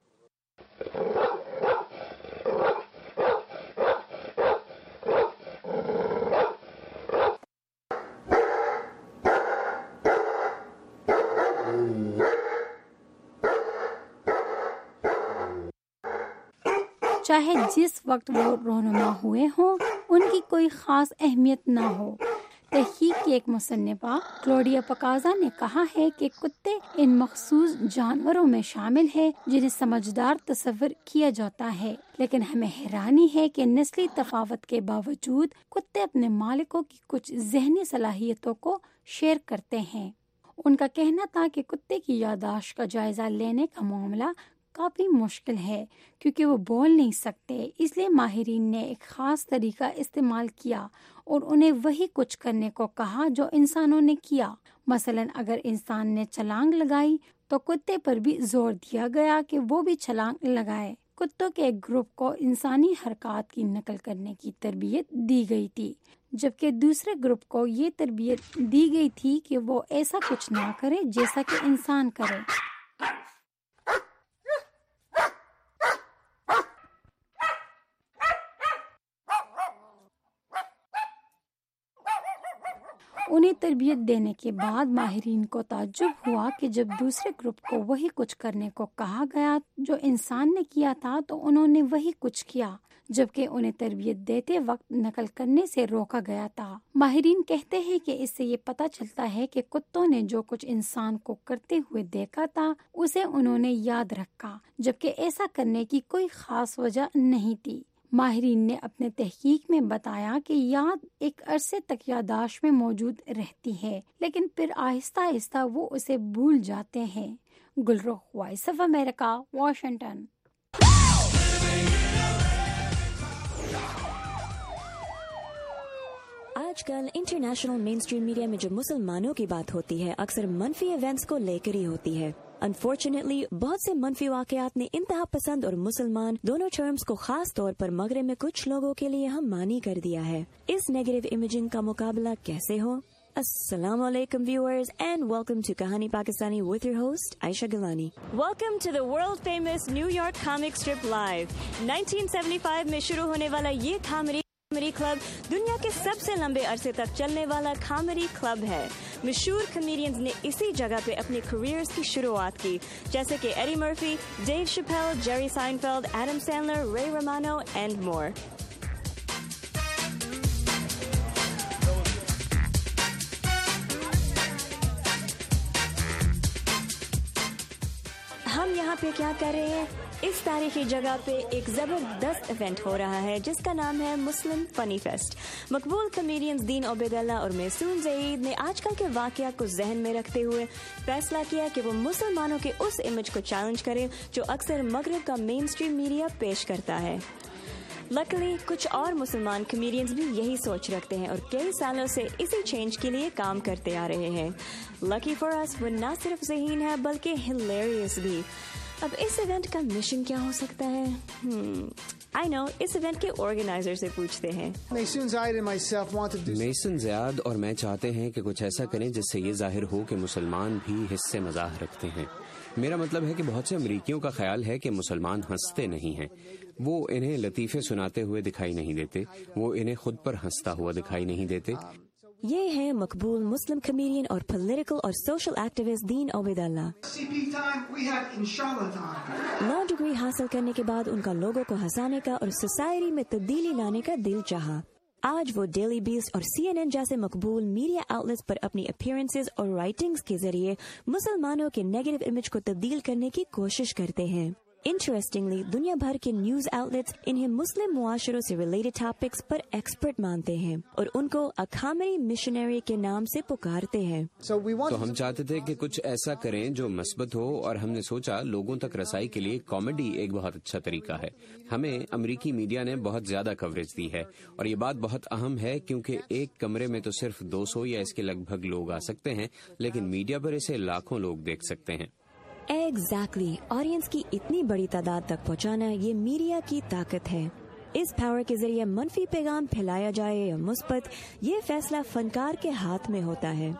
چاہے جس وقت وہ رونما ہوئے ہوں، ان کی کوئی خاص اہمیت نہ ہو۔ تحقیق کی ایک مصنفہ کلوڈیا پکازا نے کہا ہے کہ کتے ان مخصوص جانوروں میں شامل ہے جنہیں سمجھدار تصور کیا جاتا ہے، لیکن ہمیں حیرانی ہے کہ نسلی تفاوت کے باوجود کتے اپنے مالکوں کی کچھ ذہنی صلاحیتوں کو شیئر کرتے ہیں۔ ان کا کہنا تھا کہ کتے کی یادداشت کا جائزہ لینے کا معاملہ کافی مشکل ہے کیونکہ وہ بول نہیں سکتے، اس لیے ماہرین نے ایک خاص طریقہ استعمال کیا اور انہیں وہی کچھ کرنے کو کہا جو انسانوں نے کیا۔ مثلا اگر انسان نے چھلانگ لگائی تو کتے پر بھی زور دیا گیا کہ وہ بھی چھلانگ لگائے۔ کتوں کے ایک گروپ کو انسانی حرکات کی نقل کرنے کی تربیت دی گئی تھی، جبکہ دوسرے گروپ کو یہ تربیت دی گئی تھی کہ وہ ایسا کچھ نہ کرے جیسا کہ انسان کرے۔ انہیں تربیت دینے کے بعد ماہرین کو تعجب ہوا کہ جب دوسرے گروپ کو وہی کچھ کرنے کو کہا گیا جو انسان نے کیا تھا تو انہوں نے وہی کچھ کیا، جبکہ انہیں تربیت دیتے وقت نقل کرنے سے روکا گیا تھا۔ ماہرین کہتے ہیں کہ اس سے یہ پتہ چلتا ہے کہ کتوں نے جو کچھ انسان کو کرتے ہوئے دیکھا تھا اسے انہوں نے یاد رکھا، جبکہ ایسا کرنے کی کوئی خاص وجہ نہیں تھی۔ ماہرین نے اپنے تحقیق میں بتایا کہ یاد ایک عرصے تک یادداشت میں موجود رہتی ہے، لیکن پھر آہستہ آہستہ وہ اسے بھول جاتے ہیں۔ Gulrukh, voice of America, Washington. آج کل انٹرنیشنل مین اسٹریم میڈیا میں جو مسلمانوں کی بات ہوتی ہے اکثر منفی ایونٹس کو لے کر ہی ہوتی ہے۔ انفارچونیٹلی بہت سے منفی واقعات نے انتہا پسند اور مسلمان دونوں ٹرمز کو خاص طور پر مغرب میں کچھ لوگوں کے لیے ہم مانی کر دیا ہے۔ اس نیگیٹو امیجنگ کا مقابلہ کیسے ہو؟ السلام علیکم viewers and welcome to Kahani Pakistani with your host Aisha Gilani. Welcome to the world famous New York comic strip live. nineteen seventy-five میں شروع ہونے والا یہ کامری کامری کلب دنیا کے سب سے لمبے عرصے تک چلنے والا کامری کلب ہے۔ مشہور کمیڈینز نے اسی جگہ پہ اپنے کریئرز کی شروعات کی، جیسے کہ Eddie Murphy, Dave Chappelle, Jerry Seinfeld, Adam Sandler, Ray Romano and more. ہم یہاں پہ کیا کر رہے ہیں؟ اس تاریخی جگہ پہ ایک زبردست ایونٹ ہو رہا ہے جس کا نام ہے مسلم فنی فیسٹ۔ مقبول کمیڈینز دین عبید اللہ اور محسون زعید نے آج کل کے واقعات کو ذہن میں رکھتے ہوئے فیصلہ کیا کہ وہ مسلمانوں کے اس امیج کو چیلنج کریں جو اکثر مغرب کا مین اسٹریم میڈیا پیش کرتا ہے۔ لکلی کچھ اور مسلمان کمیڈینز بھی یہی سوچ رکھتے ہیں اور کئی سالوں سے اسی چینج کے لیے کام کرتے آ رہے ہیں۔ لکی فار اس وہ نہ صرف ذہین ہے بلکہ ہلیریس بھی۔ اب اس ایونٹ کا مشن کیا ہو سکتا ہے؟ آئی نو، اس ایونٹ کے آرگنائزر سے پوچھتے ہیں۔ میسن زیاد اور میں چاہتے ہیں کہ کچھ ایسا کریں جس سے یہ ظاہر ہو کہ مسلمان بھی حصے مزاح رکھتے ہیں۔ میرا مطلب ہے کہ بہت سے امریکیوں کا خیال ہے کہ مسلمان ہنستے نہیں ہیں، وہ انہیں لطیفے سناتے ہوئے دکھائی نہیں دیتے، وہ انہیں خود پر ہنستا ہوا دکھائی نہیں دیتے۔ یہ ہے مقبول مسلم کمیڈین اور پولیٹیکل اور social activist Dean Obeidallah. Law degree حاصل کرنے کے بعد ان کا لوگوں کو ہنسانے کا اور سوسائٹی میں تبدیلی لانے کا دل چاہا۔ آج وہ ڈیلی بیسٹ اور سی این این جیسے مقبول میڈیا آؤٹلیٹس پر اپنی اپیرنسز اور رائٹنگز کے ذریعے مسلمانوں کے نیگیٹو امیج کو تبدیل کرنے کی کوشش کرتے ہیں۔ انٹرسٹنگلی، دنیا بھر کے نیوز آؤٹلیٹس انہیں مسلم معاشروں سے ریلیٹڈ ٹاپکس پر ایکسپرٹ مانتے ہیں اور ان کو اکامری مشنری کے نام سے پکارتے ہیں۔ تو ہم چاہتے تھے کہ کچھ ایسا کریں جو مثبت ہو، اور ہم نے سوچا لوگوں تک رسائی کے لیے کامیڈی ایک بہت اچھا طریقہ ہے۔ ہمیں امریکی میڈیا نے بہت زیادہ کوریج دی ہے، اور یہ بات بہت اہم ہے کیونکہ ایک کمرے میں تو صرف دو سو یا اس کے لگ بھگ لوگ آ سکتے ہیں، لیکن میڈیا پر اسے لاکھوں لوگ دیکھ سکتے ہیں۔ ایگزیکٹلی، آڈینس کی اتنی بڑی تعداد تک پہنچانا یہ میڈیا کی طاقت ہے۔ اس پاور کے ذریعے منفی پیغام پھیلایا جائے یا مثبت، یہ فیصلہ فنکار کے ہاتھ میں ہوتا ہے۔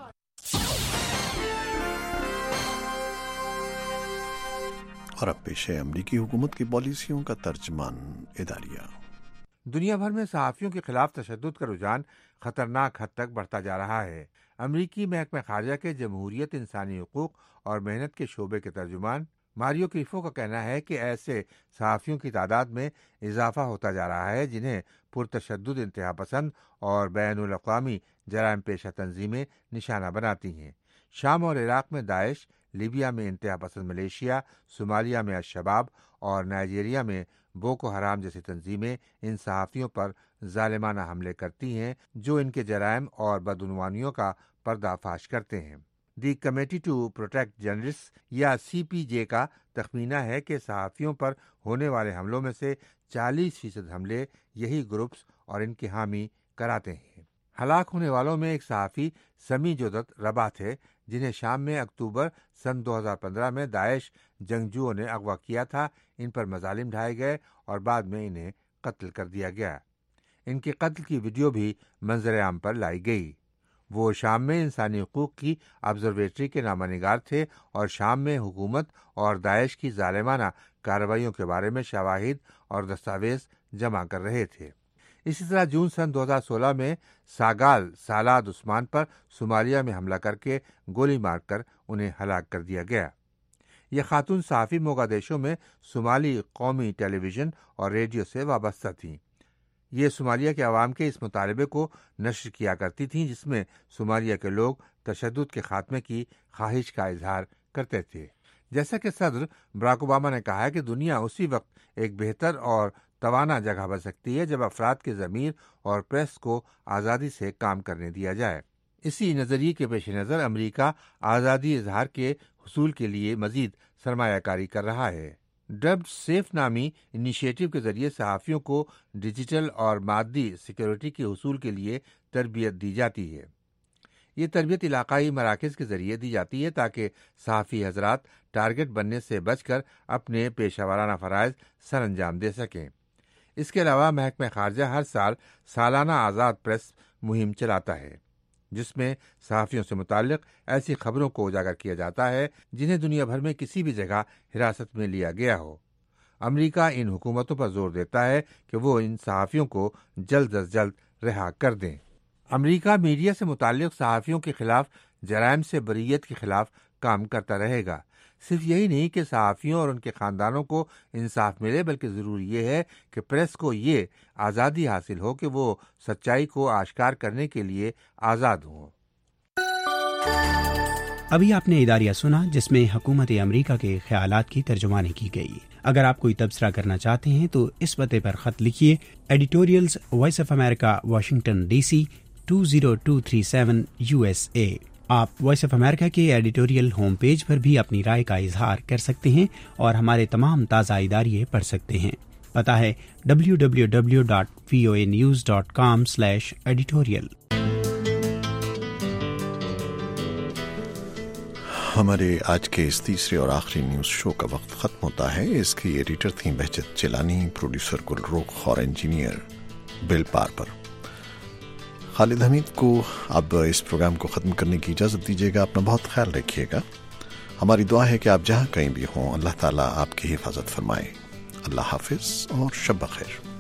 اور اب پیش ہے امریکی حکومت کی پالیسیوں کا ترجمان اداریہ۔ دنیا بھر میں صحافیوں کے خلاف تشدد کا رجحان خطرناک حد تک بڑھتا جا رہا ہے۔ امریکی محکمہ خارجہ کے جمہوریت، انسانی حقوق اور محنت کے شعبے کے ترجمان ماریو کریفو کا کہنا ہے کہ ایسے صحافیوں کی تعداد میں اضافہ ہوتا جا رہا ہے جنہیں پرتشدد انتہا پسند اور بین الاقوامی جرائم پیشہ تنظیمیں نشانہ بناتی ہیں۔ شام اور عراق میں داعش، لیبیا میں انتہا پسند ملیشیا، صومالیہ میں الشباب اور نائجیریا میں بوکو حرام جیسی تنظیمیں ان صحافیوں پر ظالمانہ حملے کرتی ہیں جو ان کے جرائم اور بدعنوانیوں کا پردہ فاش کرتے ہیں۔ The committee to protect journalist یا سی پی جے کا تخمینہ ہے کہ صحافیوں پر ہونے والے حملوں میں سے چالیس فیصد حملے یہی گروپس اور ان کے حامی کراتے ہیں۔ ہلاک ہونے والوں میں ایک صحافی سمی جودت ربا تھے جنہیں شام میں اکتوبر سن دو ہزار پندرہ میں داعش جنگجوؤں نے اغوا کیا تھا۔ ان پر مظالم ڈھائے گئے اور بعد میں انہیں قتل کر دیا گیا۔ ان کے قتل کی ویڈیو بھی منظر عام پر لائی گئی۔ وہ شام میں انسانی حقوق کی آبزرویٹری کے نامہ نگار تھے اور شام میں حکومت اور داعش کی ظالمانہ کارروائیوں کے بارے میں شواہد اور دستاویز جمع کر رہے تھے۔ اسی طرح جون سن دو ہزار سولہ میں ساگال سالاد عثمان پر صومالیہ میں حملہ کر کے گولی مار کر انہیں ہلاک کر دیا گیا۔ یہ خاتون صحافی موگادیشو میں صومالی قومی ٹیلی ویژن اور ریڈیو سے وابستہ تھیں۔ یہ صومالیہ کے عوام کے اس مطالبے کو نشر کیا کرتی تھیں جس میں صومالیہ کے لوگ تشدد کے خاتمے کی خواہش کا اظہار کرتے تھے۔ جیسا کہ صدر براک اوباما نے کہا ہے کہ دنیا اسی وقت ایک بہتر اور توانا جگہ بن سکتی ہے جب افراد کے ضمیر اور پریس کو آزادی سے کام کرنے دیا جائے۔ اسی نظریے کے پیش نظر امریکہ آزادی اظہار کے حصول کے لیے مزید سرمایہ کاری کر رہا ہے۔ ڈبڈ سیف نامی انیشیٹو کے ذریعے صحافیوں کو ڈیجیٹل اور مادی سیکیورٹی کے حصول کے لیے تربیت دی جاتی ہے۔ یہ تربیت علاقائی مراکز کے ذریعے دی جاتی ہے تاکہ صحافی حضرات ٹارگٹ بننے سے بچ کر اپنے پیشہ ورانہ فرائض سر انجام دے سکیں۔ اس کے علاوہ محکمہ خارجہ ہر سال سالانہ آزاد پریس مہم چلاتا ہے جس میں صحافیوں سے متعلق ایسی خبروں کو اجاگر کیا جاتا ہے جنہیں دنیا بھر میں کسی بھی جگہ حراست میں لیا گیا ہو۔ امریکہ ان حکومتوں پر زور دیتا ہے کہ وہ ان صحافیوں کو جلد از جلد رہا کر دیں۔ امریکہ میڈیا سے متعلق صحافیوں کے خلاف جرائم سے بریت کے خلاف کام کرتا رہے گا۔ صرف یہی نہیں کہ صحافیوں اور ان کے خاندانوں کو انصاف ملے بلکہ ضروری یہ ہے کہ پریس کو یہ آزادی حاصل ہو کہ وہ سچائی کو آشکار کرنے کے لیے آزاد ہوں۔ ابھی آپ نے اداریہ سنا جس میں حکومت امریکہ کے خیالات کی ترجمانی کی گئی۔ اگر آپ کوئی تبصرہ کرنا چاہتے ہیں تو اس پتے پر خط لکھیے، editorials voice of America, Washington D C two zero two three seven U S A. آپ وائس آف امریکہ کے ایڈیٹوریل ہوم پیج پر بھی اپنی رائے کا اظہار کر سکتے ہیں اور ہمارے تمام تازہ اداریے پڑھ سکتے ہیں۔ پتہ ہے W W W dot V O A news dot com slash editorial. हमारे आज के इस तीसरे और आखिरी न्यूज़ शो का वक्त ख़त्म होता है। इसकी एडिटर थी बहजत चिलानी, प्रोड्यूसर गुलरुख और engineer Bill Parper. Khalid Hameed को अब इस प्रोग्राम को ख़त्म करने की इजाज़त दीजिएगा। अपना बहुत ख्याल रखिएगा। हमारी दुआ है कि आप जहाँ कहीं भी हों, अल्लाह ताला आपकी हिफाजत फरमाए। अल्लाह हाफिज़ और शब बख़ैर।